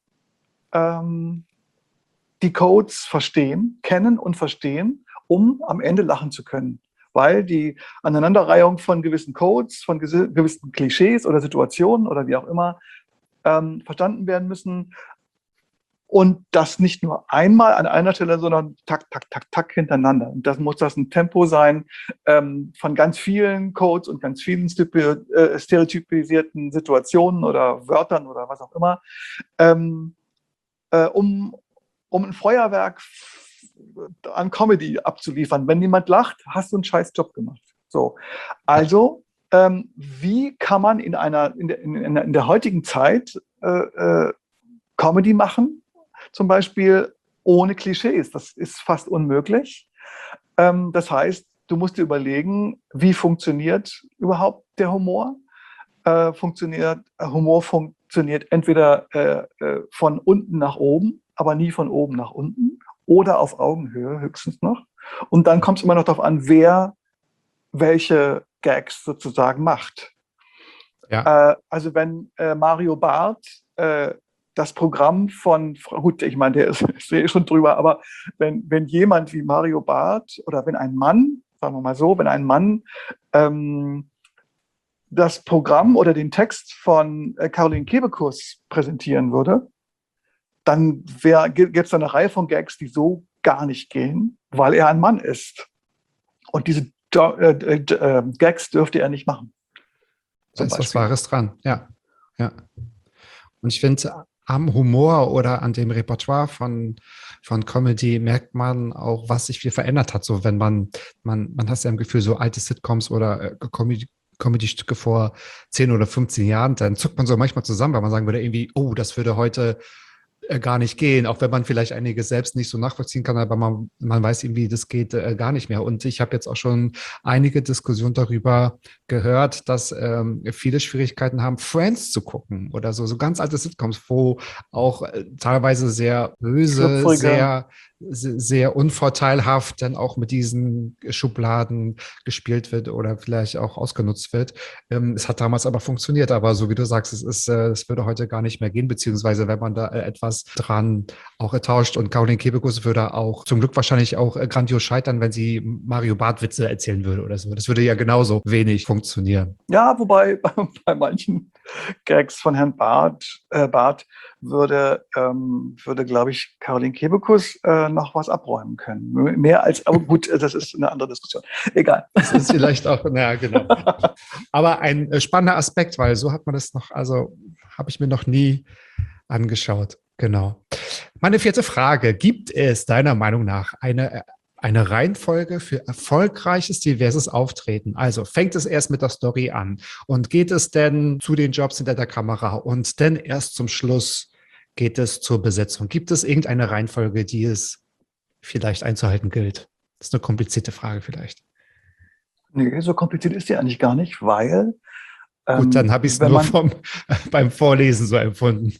ähm, die Codes verstehen, kennen und verstehen, um am Ende lachen zu können. weil die Aneinanderreihung von gewissen Codes, von gewissen Klischees oder Situationen oder wie auch immer ähm, verstanden werden müssen. Und das nicht nur einmal an einer Stelle, sondern tak, tak, tak, tak hintereinander. Und das muss das ein Tempo sein ähm, von ganz vielen Codes und ganz vielen äh, stereotypisierten Situationen oder Wörtern oder was auch immer, ähm, äh, um, um ein Feuerwerk an Comedy abzuliefern. Wenn jemand lacht, hast du einen scheiß Job gemacht. So, also ähm, wie kann man in einer in der, in, in der heutigen Zeit äh, äh, Comedy machen? Zum Beispiel ohne Klischees. Das ist fast unmöglich. Ähm, das heißt, du musst dir überlegen, wie funktioniert überhaupt der Humor? Äh, funktioniert, Humor funktioniert entweder äh, äh, von unten nach oben, aber nie von oben nach unten oder auf Augenhöhe höchstens noch. Und dann kommt es immer noch darauf an, wer welche Gags sozusagen macht. Ja. Äh, also wenn äh, Mario Barth äh, das Programm von, gut, ich meine, der ist, ist eh schon drüber, aber wenn, wenn jemand wie Mario Barth oder wenn ein Mann, sagen wir mal so, wenn ein Mann ähm, das Programm oder den Text von äh, Caroline Kebekus präsentieren würde, dann gibt es eine Reihe von Gags, die so gar nicht gehen, weil er ein Mann ist. Und diese äh, äh, Gags dürfte er nicht machen. Da ist was Wahres dran, ja. ja. Und ich finde, am Humor oder an dem Repertoire von, von Comedy merkt man auch, was sich viel verändert hat. So, wenn man, man, man hat ja im Gefühl, so alte Sitcoms oder äh, Comedy, Comedy-Stücke vor zehn oder fünfzehn Jahren, dann zuckt man so manchmal zusammen, weil man sagen würde irgendwie, oh, das würde heute äh, gar nicht gehen, auch wenn man vielleicht einiges selbst nicht so nachvollziehen kann, aber man, man weiß irgendwie, das geht äh, gar nicht mehr. Und ich habe jetzt auch schon einige Diskussionen darüber gehört, dass ähm, viele Schwierigkeiten haben, Friends zu gucken oder so, so ganz alte Sitcoms, wo auch äh, teilweise sehr böse, sehr, sehr unvorteilhaft dann auch mit diesen Schubladen gespielt wird oder vielleicht auch ausgenutzt wird. Ähm, es hat damals aber funktioniert, aber so wie du sagst, es ist, äh, es würde heute gar nicht mehr gehen, beziehungsweise wenn man da äh, etwas dran auch ertauscht und Caroline Kebekus würde auch zum Glück wahrscheinlich auch äh, grandios scheitern, wenn sie Mario Barth Witze erzählen würde oder so. Das würde ja genauso wenig funktionieren. Ja, wobei bei manchen Gags von Herrn Barth, äh, Barth würde, ähm, würde glaube ich, Caroline Kebekus äh, noch was abräumen können. Mehr als, aber gut, das ist eine andere Diskussion. Egal. Das ist vielleicht auch, naja, genau. Aber ein äh, spannender Aspekt, weil so hat man das noch, also habe ich mir noch nie angeschaut. Genau. Meine vierte Frage. Gibt es deiner Meinung nach eine Eine Reihenfolge für erfolgreiches, diverses Auftreten? Also fängt es erst mit der Story an und geht es denn zu den Jobs hinter der Kamera und dann erst zum Schluss geht es zur Besetzung? Gibt es irgendeine Reihenfolge, die es vielleicht einzuhalten gilt? Das ist eine komplizierte Frage vielleicht. Nee, so kompliziert ist die eigentlich gar nicht, weil Gut, ähm, dann habe ich es nur vom, beim Vorlesen so empfunden.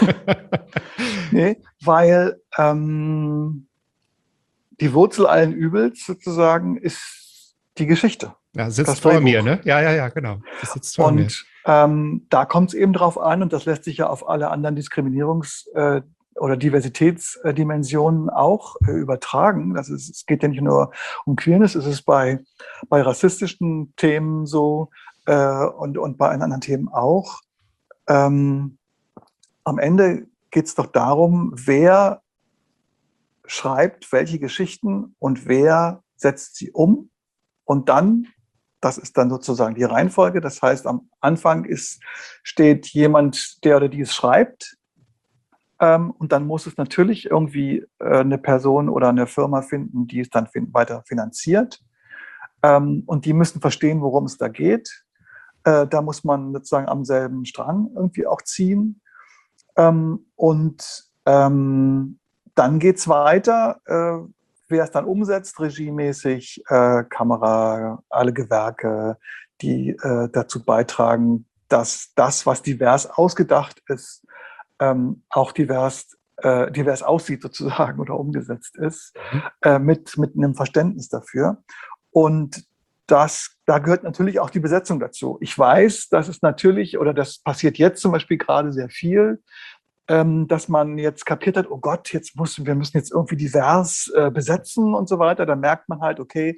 Nee, weil ähm, die Wurzel allen Übels sozusagen ist die Geschichte. Ja, sitzt das vor Drehbuch. Mir, ne? Ja, ja, ja, genau. Das sitzt vor und mir. Ähm, da kommt es eben drauf an, und das lässt sich ja auf alle anderen Diskriminierungs- äh, oder Diversitätsdimensionen auch äh, übertragen. Das ist, es geht ja nicht nur um Queerness, es ist bei, bei rassistischen Themen so äh, und, und bei anderen Themen auch. Ähm, am Ende geht es doch darum, wer schreibt welche Geschichten und wer setzt sie um. Und dann, das ist dann sozusagen die Reihenfolge, das heißt, am Anfang ist, steht jemand, der oder die es schreibt. Ähm, und dann muss es natürlich irgendwie äh, eine Person oder eine Firma finden, die es dann fin- weiter finanziert. Ähm, und die müssen verstehen, worum es da geht. Äh, da muss man sozusagen am selben Strang irgendwie auch ziehen. Ähm, und ähm, dann geht es weiter, äh, wer es dann umsetzt, regiemäßig, äh, Kamera, alle Gewerke, die äh, dazu beitragen, dass das, was divers ausgedacht ist, ähm, auch divers, äh, divers aussieht sozusagen oder umgesetzt ist, mhm. äh, mit, mit einem Verständnis dafür. Und das, da gehört natürlich auch die Besetzung dazu. Ich weiß, dass es natürlich, oder das passiert jetzt zum Beispiel gerade sehr viel, dass man jetzt kapiert hat, oh Gott, jetzt muss, wir müssen jetzt irgendwie divers äh, besetzen und so weiter. Da merkt man halt, okay,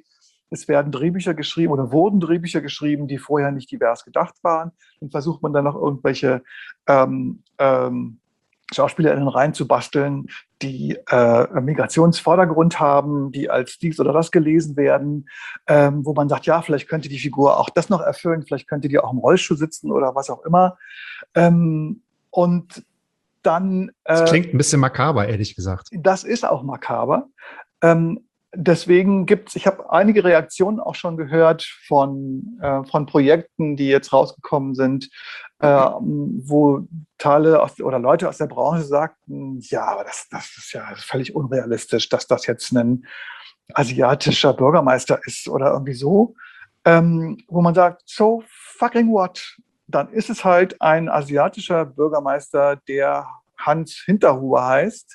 es werden Drehbücher geschrieben oder wurden Drehbücher geschrieben, die vorher nicht divers gedacht waren. Dann versucht man dann noch irgendwelche ähm, ähm, SchauspielerInnen reinzubasteln, die äh, Migrationsvordergrund haben, die als dies oder das gelesen werden, ähm, wo man sagt, ja, vielleicht könnte die Figur auch das noch erfüllen, vielleicht könnte die auch im Rollstuhl sitzen oder was auch immer. Ähm, und dann... Äh, das klingt ein bisschen makaber, ehrlich gesagt. Das ist auch makaber. Ähm, Deswegen gibt es, ich habe einige Reaktionen auch schon gehört von, äh, von Projekten, die jetzt rausgekommen sind, äh, wo Teile aus, oder Leute aus der Branche sagten, ja, aber das, das ist ja völlig unrealistisch, dass das jetzt ein asiatischer Bürgermeister ist oder irgendwie so. Ähm, wo man sagt, so fucking what? Dann ist es halt ein asiatischer Bürgermeister, der Hans Hinterhuber heißt.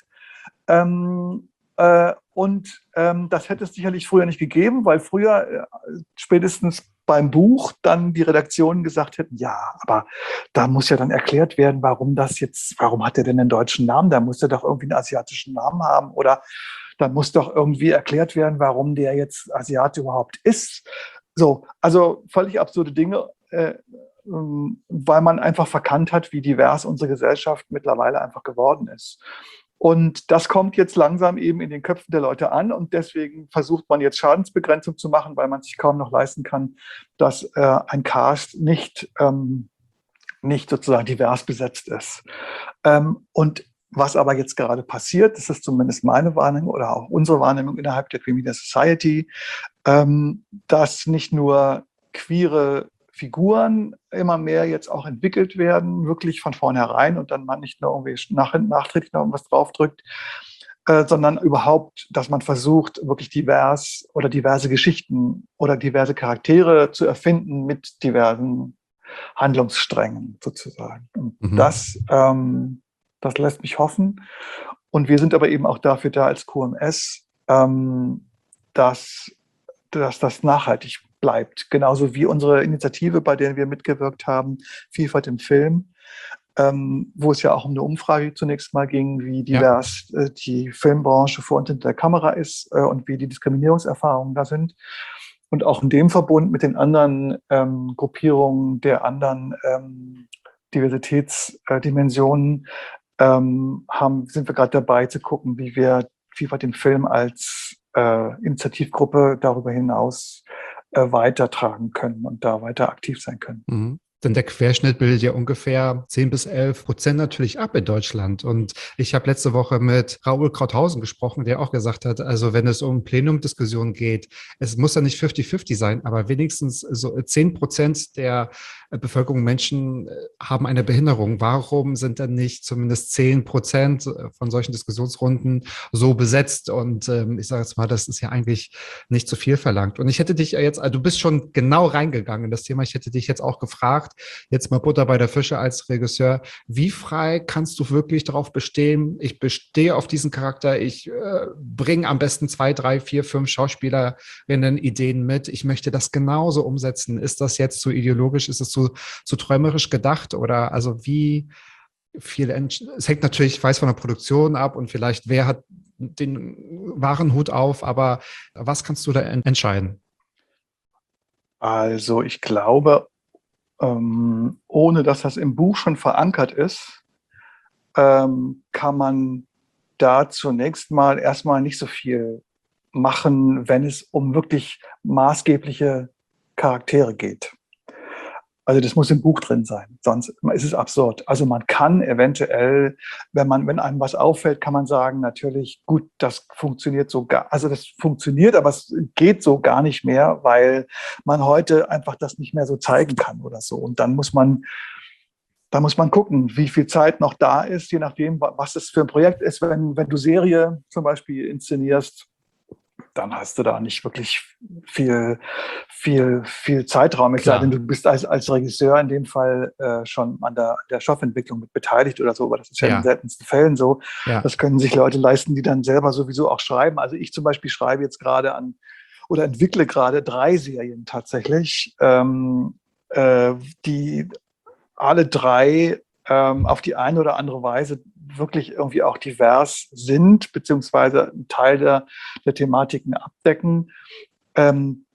Ähm, Äh, und ähm, das hätte es sicherlich früher nicht gegeben, weil früher äh, spätestens beim Buch dann die Redaktionen gesagt hätten, ja, aber da muss ja dann erklärt werden, warum das jetzt, warum hat er denn einen deutschen Namen? Da muss er doch irgendwie einen asiatischen Namen haben oder da muss doch irgendwie erklärt werden, warum der jetzt Asiate überhaupt ist. So, also völlig absurde Dinge, äh, weil man einfach verkannt hat, wie divers unsere Gesellschaft mittlerweile einfach geworden ist. Und das kommt jetzt langsam eben in den Köpfen der Leute an und deswegen versucht man jetzt Schadensbegrenzung zu machen, weil man sich kaum noch leisten kann, dass äh, ein Cast nicht, ähm, nicht sozusagen divers besetzt ist. Ähm, und was aber jetzt gerade passiert, das ist zumindest meine Wahrnehmung oder auch unsere Wahrnehmung innerhalb der Queer Media Society, ähm, dass nicht nur queere Figuren immer mehr jetzt auch entwickelt werden, wirklich von vornherein und dann man nicht nur irgendwie nach, nachträglich noch irgendwas draufdrückt, äh, sondern überhaupt, dass man versucht, wirklich divers oder diverse Geschichten oder diverse Charaktere zu erfinden mit diversen Handlungssträngen sozusagen. Und mhm. das, ähm, das lässt mich hoffen. Und wir sind aber eben auch dafür da als Q M S, ähm, dass, dass das nachhaltig bleibt. Genauso wie unsere Initiative, bei der wir mitgewirkt haben, Vielfalt im Film, ähm, wo es ja auch um eine Umfrage zunächst mal ging, wie divers ja. äh, die Filmbranche vor und hinter der Kamera ist äh, und wie die Diskriminierungserfahrungen da sind. Und auch in dem Verbund mit den anderen ähm, Gruppierungen der anderen ähm, Diversitätsdimensionen ähm, haben, sind wir gerade dabei zu gucken, wie wir Vielfalt im Film als äh, Initiativgruppe darüber hinaus äh, weitertragen können und da weiter aktiv sein können. Mhm. Denn der Querschnitt bildet ja ungefähr zehn bis elf Prozent natürlich ab in Deutschland. Und ich habe letzte Woche mit Raoul Krauthausen gesprochen, der auch gesagt hat, also wenn es um Plenumdiskussionen geht, es muss ja nicht fünfzig fünfzig sein, aber wenigstens so zehn Prozent der Bevölkerung, Menschen haben eine Behinderung. Warum sind dann nicht zumindest zehn Prozent von solchen Diskussionsrunden so besetzt? Und ähm, ich sage jetzt mal, das ist ja eigentlich nicht zu viel verlangt. Und ich hätte dich jetzt, also du bist schon genau reingegangen in das Thema, ich hätte dich jetzt auch gefragt, jetzt mal Butter bei der Fische als Regisseur, wie frei kannst du wirklich darauf bestehen, ich bestehe auf diesen Charakter, ich äh, bringe am besten zwei, drei, vier, fünf Schauspielerinnen Ideen mit, ich möchte das genauso umsetzen. Ist das jetzt zu ideologisch, ist es zu, zu träumerisch gedacht oder also wie viel, es hängt natürlich, ich weiß von der Produktion ab und vielleicht wer hat den wahren Hut auf, aber was kannst du da entscheiden? Also ich glaube, Ähm, ohne dass das im Buch schon verankert ist, ähm, kann man da zunächst mal erstmal nicht so viel machen, wenn es um wirklich maßgebliche Charaktere geht. Also das muss im Buch drin sein, sonst ist es absurd. Also man kann eventuell, wenn man, wenn einem was auffällt, kann man sagen, natürlich, gut, das funktioniert so gar, also das funktioniert, aber es geht so gar nicht mehr, weil man heute einfach das nicht mehr so zeigen kann oder so. Und dann muss man, da muss man gucken, wie viel Zeit noch da ist, je nachdem, was es für ein Projekt ist. Wenn, wenn du Serie zum Beispiel inszenierst, dann hast du da nicht wirklich viel, viel, viel Zeitraum. Es sei denn, du bist als, als Regisseur in dem Fall äh, schon an der, der Stoffentwicklung mit beteiligt oder so, aber das ist ja, ja. in den seltensten Fällen so. Ja. Das können sich Leute leisten, die dann selber sowieso auch schreiben. Also ich zum Beispiel schreibe jetzt gerade an oder entwickle gerade drei Serien tatsächlich, ähm, äh, die alle drei ähm, auf die eine oder andere Weise wirklich irgendwie auch divers sind, beziehungsweise einen Teil der, der Thematiken abdecken. Ähm,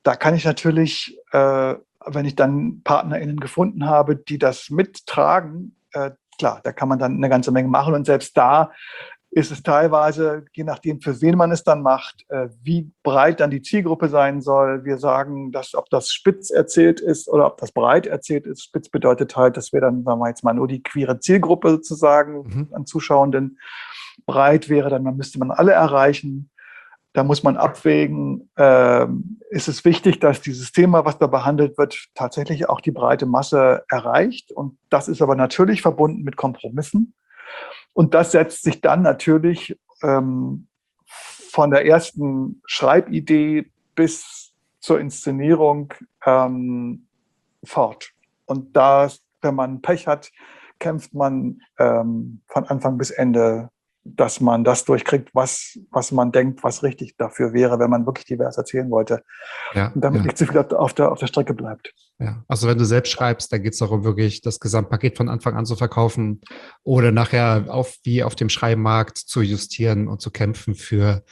da kann ich natürlich, äh, wenn ich dann PartnerInnen gefunden habe, die das mittragen, äh, klar, da kann man dann eine ganze Menge machen. Und selbst da ist es teilweise, je nachdem, für wen man es dann macht, äh, wie breit dann die Zielgruppe sein soll. Wir sagen, dass ob das spitz erzählt ist oder ob das breit erzählt ist. Spitz bedeutet halt, dass wir dann, sagen wir jetzt mal, nur die queere Zielgruppe sozusagen Mhm. an Zuschauenden. Breit wäre dann, man müsste man alle erreichen. Da muss man abwägen, ähm, ist es wichtig, dass dieses Thema, was da behandelt wird, tatsächlich auch die breite Masse erreicht. Und das ist aber natürlich verbunden mit Kompromissen. Und das setzt sich dann natürlich ähm, von der ersten Schreibidee bis zur Inszenierung ähm, fort. Und da, wenn man Pech hat, kämpft man ähm, von Anfang bis Ende, dass man das durchkriegt, was, was man denkt, was richtig dafür wäre, wenn man wirklich divers erzählen wollte. Ja, Und damit ja. nicht zu viel auf der, auf der Strecke bleibt. Ja, also wenn du selbst schreibst, dann geht es darum, wirklich das Gesamtpaket von Anfang an zu verkaufen oder nachher auf, wie auf dem Schreibmarkt zu justieren und zu kämpfen für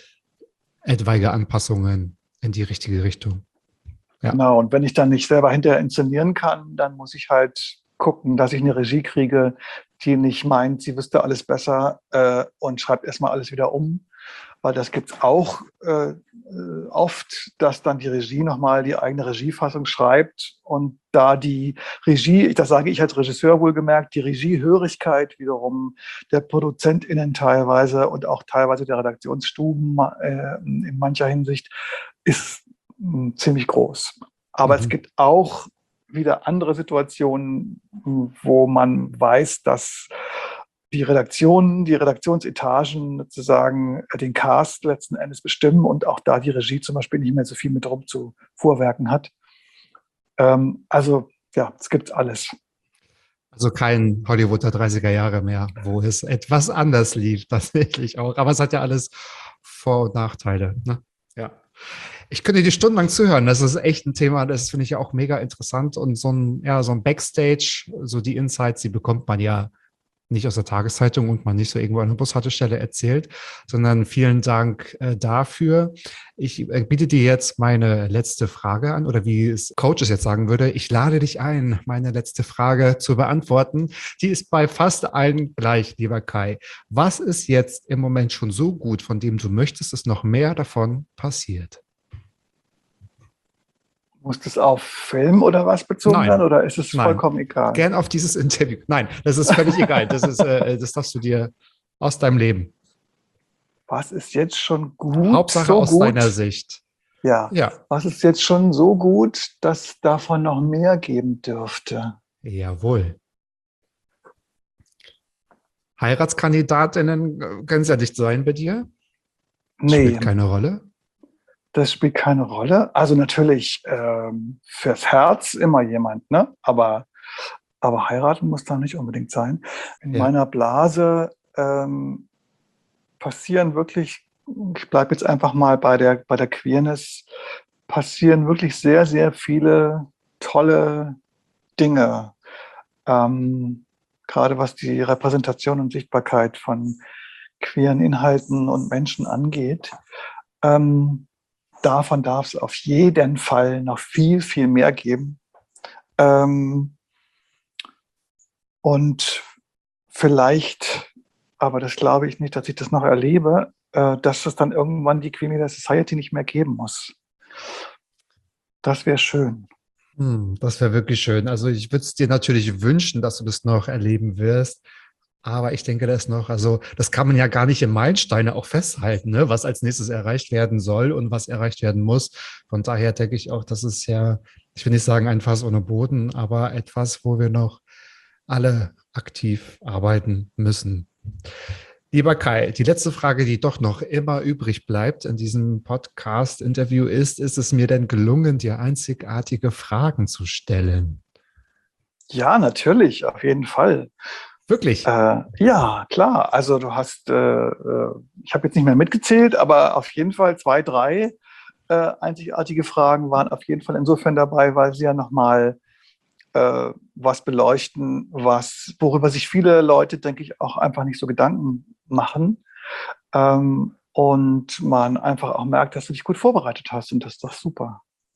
etwaige Anpassungen in die richtige Richtung. Ja. Genau, und wenn ich dann nicht selber hinterher inszenieren kann, dann muss ich halt gucken, dass ich eine Regie kriege, die nicht meint, sie wüsste alles besser äh, und schreibt erstmal alles wieder um. Weil das gibt es auch äh, oft, dass dann die Regie nochmal die eigene Regiefassung schreibt und da die Regie, das sage ich als Regisseur wohlgemerkt, die Regiehörigkeit wiederum der ProduzentInnen teilweise und auch teilweise der Redaktionsstuben äh, in mancher Hinsicht ist mh, ziemlich groß. Aber Mhm. es gibt auch wieder andere Situationen, wo man weiß, dass die Redaktionen, die Redaktionsetagen sozusagen den Cast letzten Endes bestimmen und auch da die Regie zum Beispiel nicht mehr so viel mit rum zu vorwerken hat. Ähm, also ja, es gibt alles. Also kein Hollywood der dreißiger Jahre mehr, wo es etwas anders lief, tatsächlich auch. Aber es hat ja alles Vor- und Nachteile. Ne? Ja. Ich könnte dir stundenlang zuhören. Das ist echt ein Thema, das finde ich ja auch mega interessant. Und so ein, ja, so ein Backstage, so die Insights, die bekommt man ja nicht aus der Tageszeitung und man nicht so irgendwo an der Bushaltestelle erzählt, sondern vielen Dank äh, dafür. Ich äh, biete dir jetzt meine letzte Frage an, oder wie es Coaches jetzt sagen würde, ich lade dich ein, meine letzte Frage zu beantworten. Die ist bei fast allen gleich, lieber Kai. Was ist jetzt im Moment schon so gut, von dem du möchtest, dass noch mehr davon passiert? Muss das auf Film oder was bezogen Nein. werden oder ist es Nein. vollkommen egal? Gern auf dieses Interview. Nein, das ist völlig egal. Das ist, äh, das darfst du dir aus deinem Leben. Was ist jetzt schon gut? Hauptsache so aus gut? deiner Sicht. Ja. Ja. Was ist jetzt schon so gut, dass davon noch mehr geben dürfte? Jawohl. Heiratskandidatinnen äh, können es ja nicht sein bei dir. Nee, Spielt keine Rolle. das spielt keine Rolle. Also natürlich ähm, fürs Herz immer jemand, ne? Aber, aber heiraten muss da nicht unbedingt sein. In Ja. meiner Blase ähm, passieren wirklich, ich bleibe jetzt einfach mal bei der, bei der Queerness, passieren wirklich sehr, sehr viele tolle Dinge. Ähm, gerade was die Repräsentation und Sichtbarkeit von queeren Inhalten und Menschen angeht. Ähm, davon darf es auf jeden Fall noch viel, viel mehr geben. Ähm, und vielleicht, aber das glaube ich nicht, dass ich das noch erlebe, äh, dass es dann irgendwann die Queen Leader Society nicht mehr geben muss. Das wäre schön. Hm, das wäre wirklich schön. Also ich würde es dir natürlich wünschen, dass du das noch erleben wirst. Aber ich denke, das noch, also das kann man ja gar nicht in Meilensteine auch festhalten, ne? Was als nächstes erreicht werden soll und was erreicht werden muss. Von daher denke ich auch, das ist ja, ich will nicht sagen ein Fass ohne Boden, aber etwas, wo wir noch alle aktiv arbeiten müssen. Lieber Kai, die letzte Frage, die doch noch immer übrig bleibt in diesem Podcast-Interview ist, ist es mir denn gelungen, dir einzigartige Fragen zu stellen? Ja, natürlich, auf jeden Fall. Wirklich? Äh, ja, klar. Also du hast, äh, äh, ich habe jetzt nicht mehr mitgezählt, aber auf jeden Fall zwei, drei äh, einzigartige Fragen waren auf jeden Fall insofern dabei, weil sie ja nochmal äh, was beleuchten, was, worüber sich viele Leute, denke ich, auch einfach nicht so Gedanken machen. Ähm, und man einfach auch merkt, dass du dich gut vorbereitet hast und das ist doch super.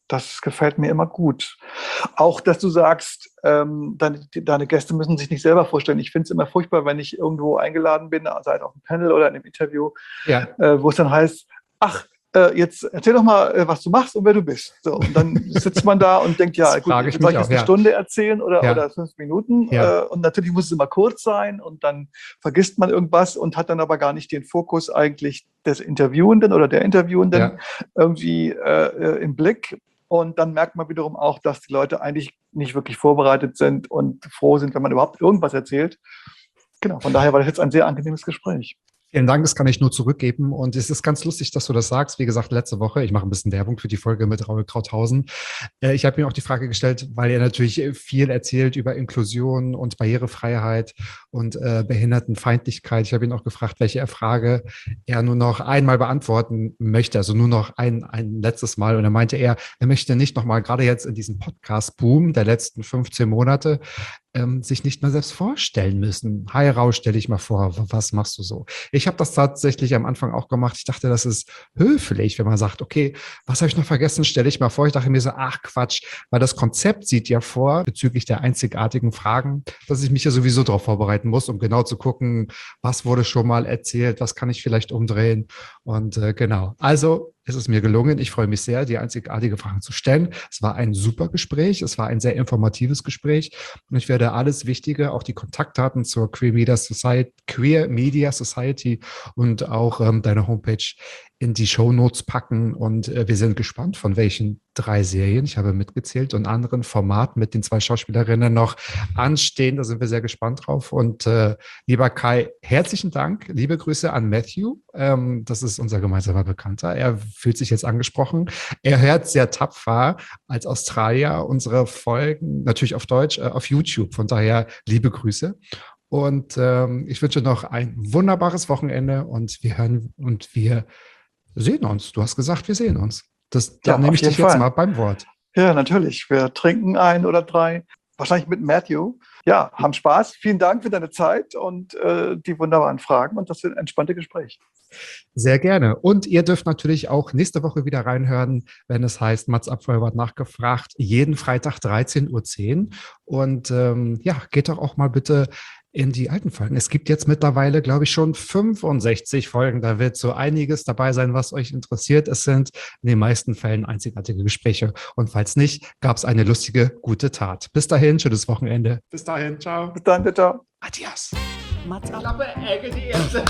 Das gefällt mir immer gut. Auch, dass du sagst, ähm, deine, deine Gäste müssen sich nicht selber vorstellen. Ich finde es immer furchtbar, wenn ich irgendwo eingeladen bin, sei es auf einem Panel oder in einem Interview, ja. äh, wo es dann heißt, ach, äh, jetzt erzähl doch mal, äh, was du machst und wer du bist. So, und dann sitzt man da und denkt, ja, Das gut, frage ich soll ich mich jetzt auch, eine ja. Stunde erzählen oder, Ja. oder fünf Minuten? Ja. Äh, und natürlich muss es immer kurz sein und dann vergisst man irgendwas und hat dann aber gar nicht den Fokus eigentlich des Interviewenden oder der Interviewenden Ja. irgendwie äh, im Blick. Und dann merkt man wiederum auch, dass die Leute eigentlich nicht wirklich vorbereitet sind und froh sind, wenn man überhaupt irgendwas erzählt. Genau, von daher war das jetzt ein sehr angenehmes Gespräch. Vielen Dank, das kann ich nur zurückgeben. Und es ist ganz lustig, dass du das sagst. Wie gesagt, letzte Woche, ich mache ein bisschen Werbung für die Folge mit Raul Krauthausen. Äh, ich habe mir auch die Frage gestellt, weil er natürlich viel erzählt über Inklusion und Barrierefreiheit und äh, Behindertenfeindlichkeit. Ich habe ihn auch gefragt, welche Frage er nur noch einmal beantworten möchte, also nur noch ein, ein letztes Mal. Und er meinte er, er möchte nicht nochmal, gerade jetzt in diesem Podcast-Boom der letzten fünfzehn Monate, ähm, sich nicht mehr selbst vorstellen müssen. Hi Raul, stell dich mal vor, was machst du so? Ich habe das tatsächlich am Anfang auch gemacht. Ich dachte, das ist höflich, wenn man sagt, okay, was habe ich noch vergessen? Stell dich mal vor. Ich dachte mir so, ach Quatsch, weil das Konzept sieht ja vor, bezüglich der einzigartigen Fragen, dass ich mich ja sowieso darauf vorbereiten muss, um genau zu gucken, was wurde schon mal erzählt, was kann ich vielleicht umdrehen. Und äh, genau, also ist es mir gelungen. Ich freue mich sehr, die einzigartige Fragen zu stellen. Es war ein super Gespräch. Es war ein sehr informatives Gespräch. Und ich werde alles Wichtige, auch die Kontaktdaten zur Queer Media Society, Queer Media Society und auch ähm, deine Homepage in die Shownotes packen. Und äh, wir sind gespannt, von welchen drei Serien, ich habe mitgezählt, und anderen Formaten mit den zwei Schauspielerinnen noch anstehen. Da sind wir sehr gespannt drauf. Und äh, lieber Kai, herzlichen Dank. Liebe Grüße an Matthew. Ähm, das ist unser gemeinsamer Bekannter. Er fühlt sich jetzt angesprochen. Er hört sehr tapfer als Australier unsere Folgen, natürlich auf Deutsch, äh, auf YouTube. Von daher liebe Grüße. Und ähm, ich wünsche noch ein wunderbares Wochenende und wir hören und wir sehen uns. Du hast gesagt, wir sehen uns. Das, da Ja, nehme auf ich dich jeden jetzt Fall. mal beim Wort. Ja, natürlich. Wir trinken ein oder drei, wahrscheinlich mit Matthew. Ja, haben Spaß. Vielen Dank für deine Zeit und äh, die wunderbaren Fragen und das entspannte Gespräch. Sehr gerne. Und ihr dürft natürlich auch nächste Woche wieder reinhören, wenn es heißt, Mats ab Vollbart nachgefragt, jeden Freitag dreizehn Uhr zehn. Und ähm, ja, geht doch auch mal bitte in die alten Folgen. Es gibt jetzt mittlerweile, glaube ich, schon fünfundsechzig Folgen. Da wird so einiges dabei sein, was euch interessiert. Es sind in den meisten Fällen einzigartige Gespräche. Und falls nicht, gab es eine lustige, gute Tat. Bis dahin, schönes Wochenende. Bis dahin, ciao. Bis dann, ciao. Adios. Mats ab. Klappe, Ecke, die erste.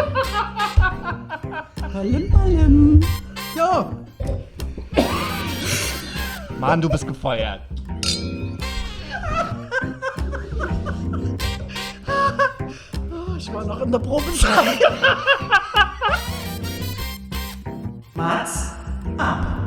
Palim, palim. So. Mann, du bist gefeuert. Oh, ich war noch in der Probezeit. Mats ab.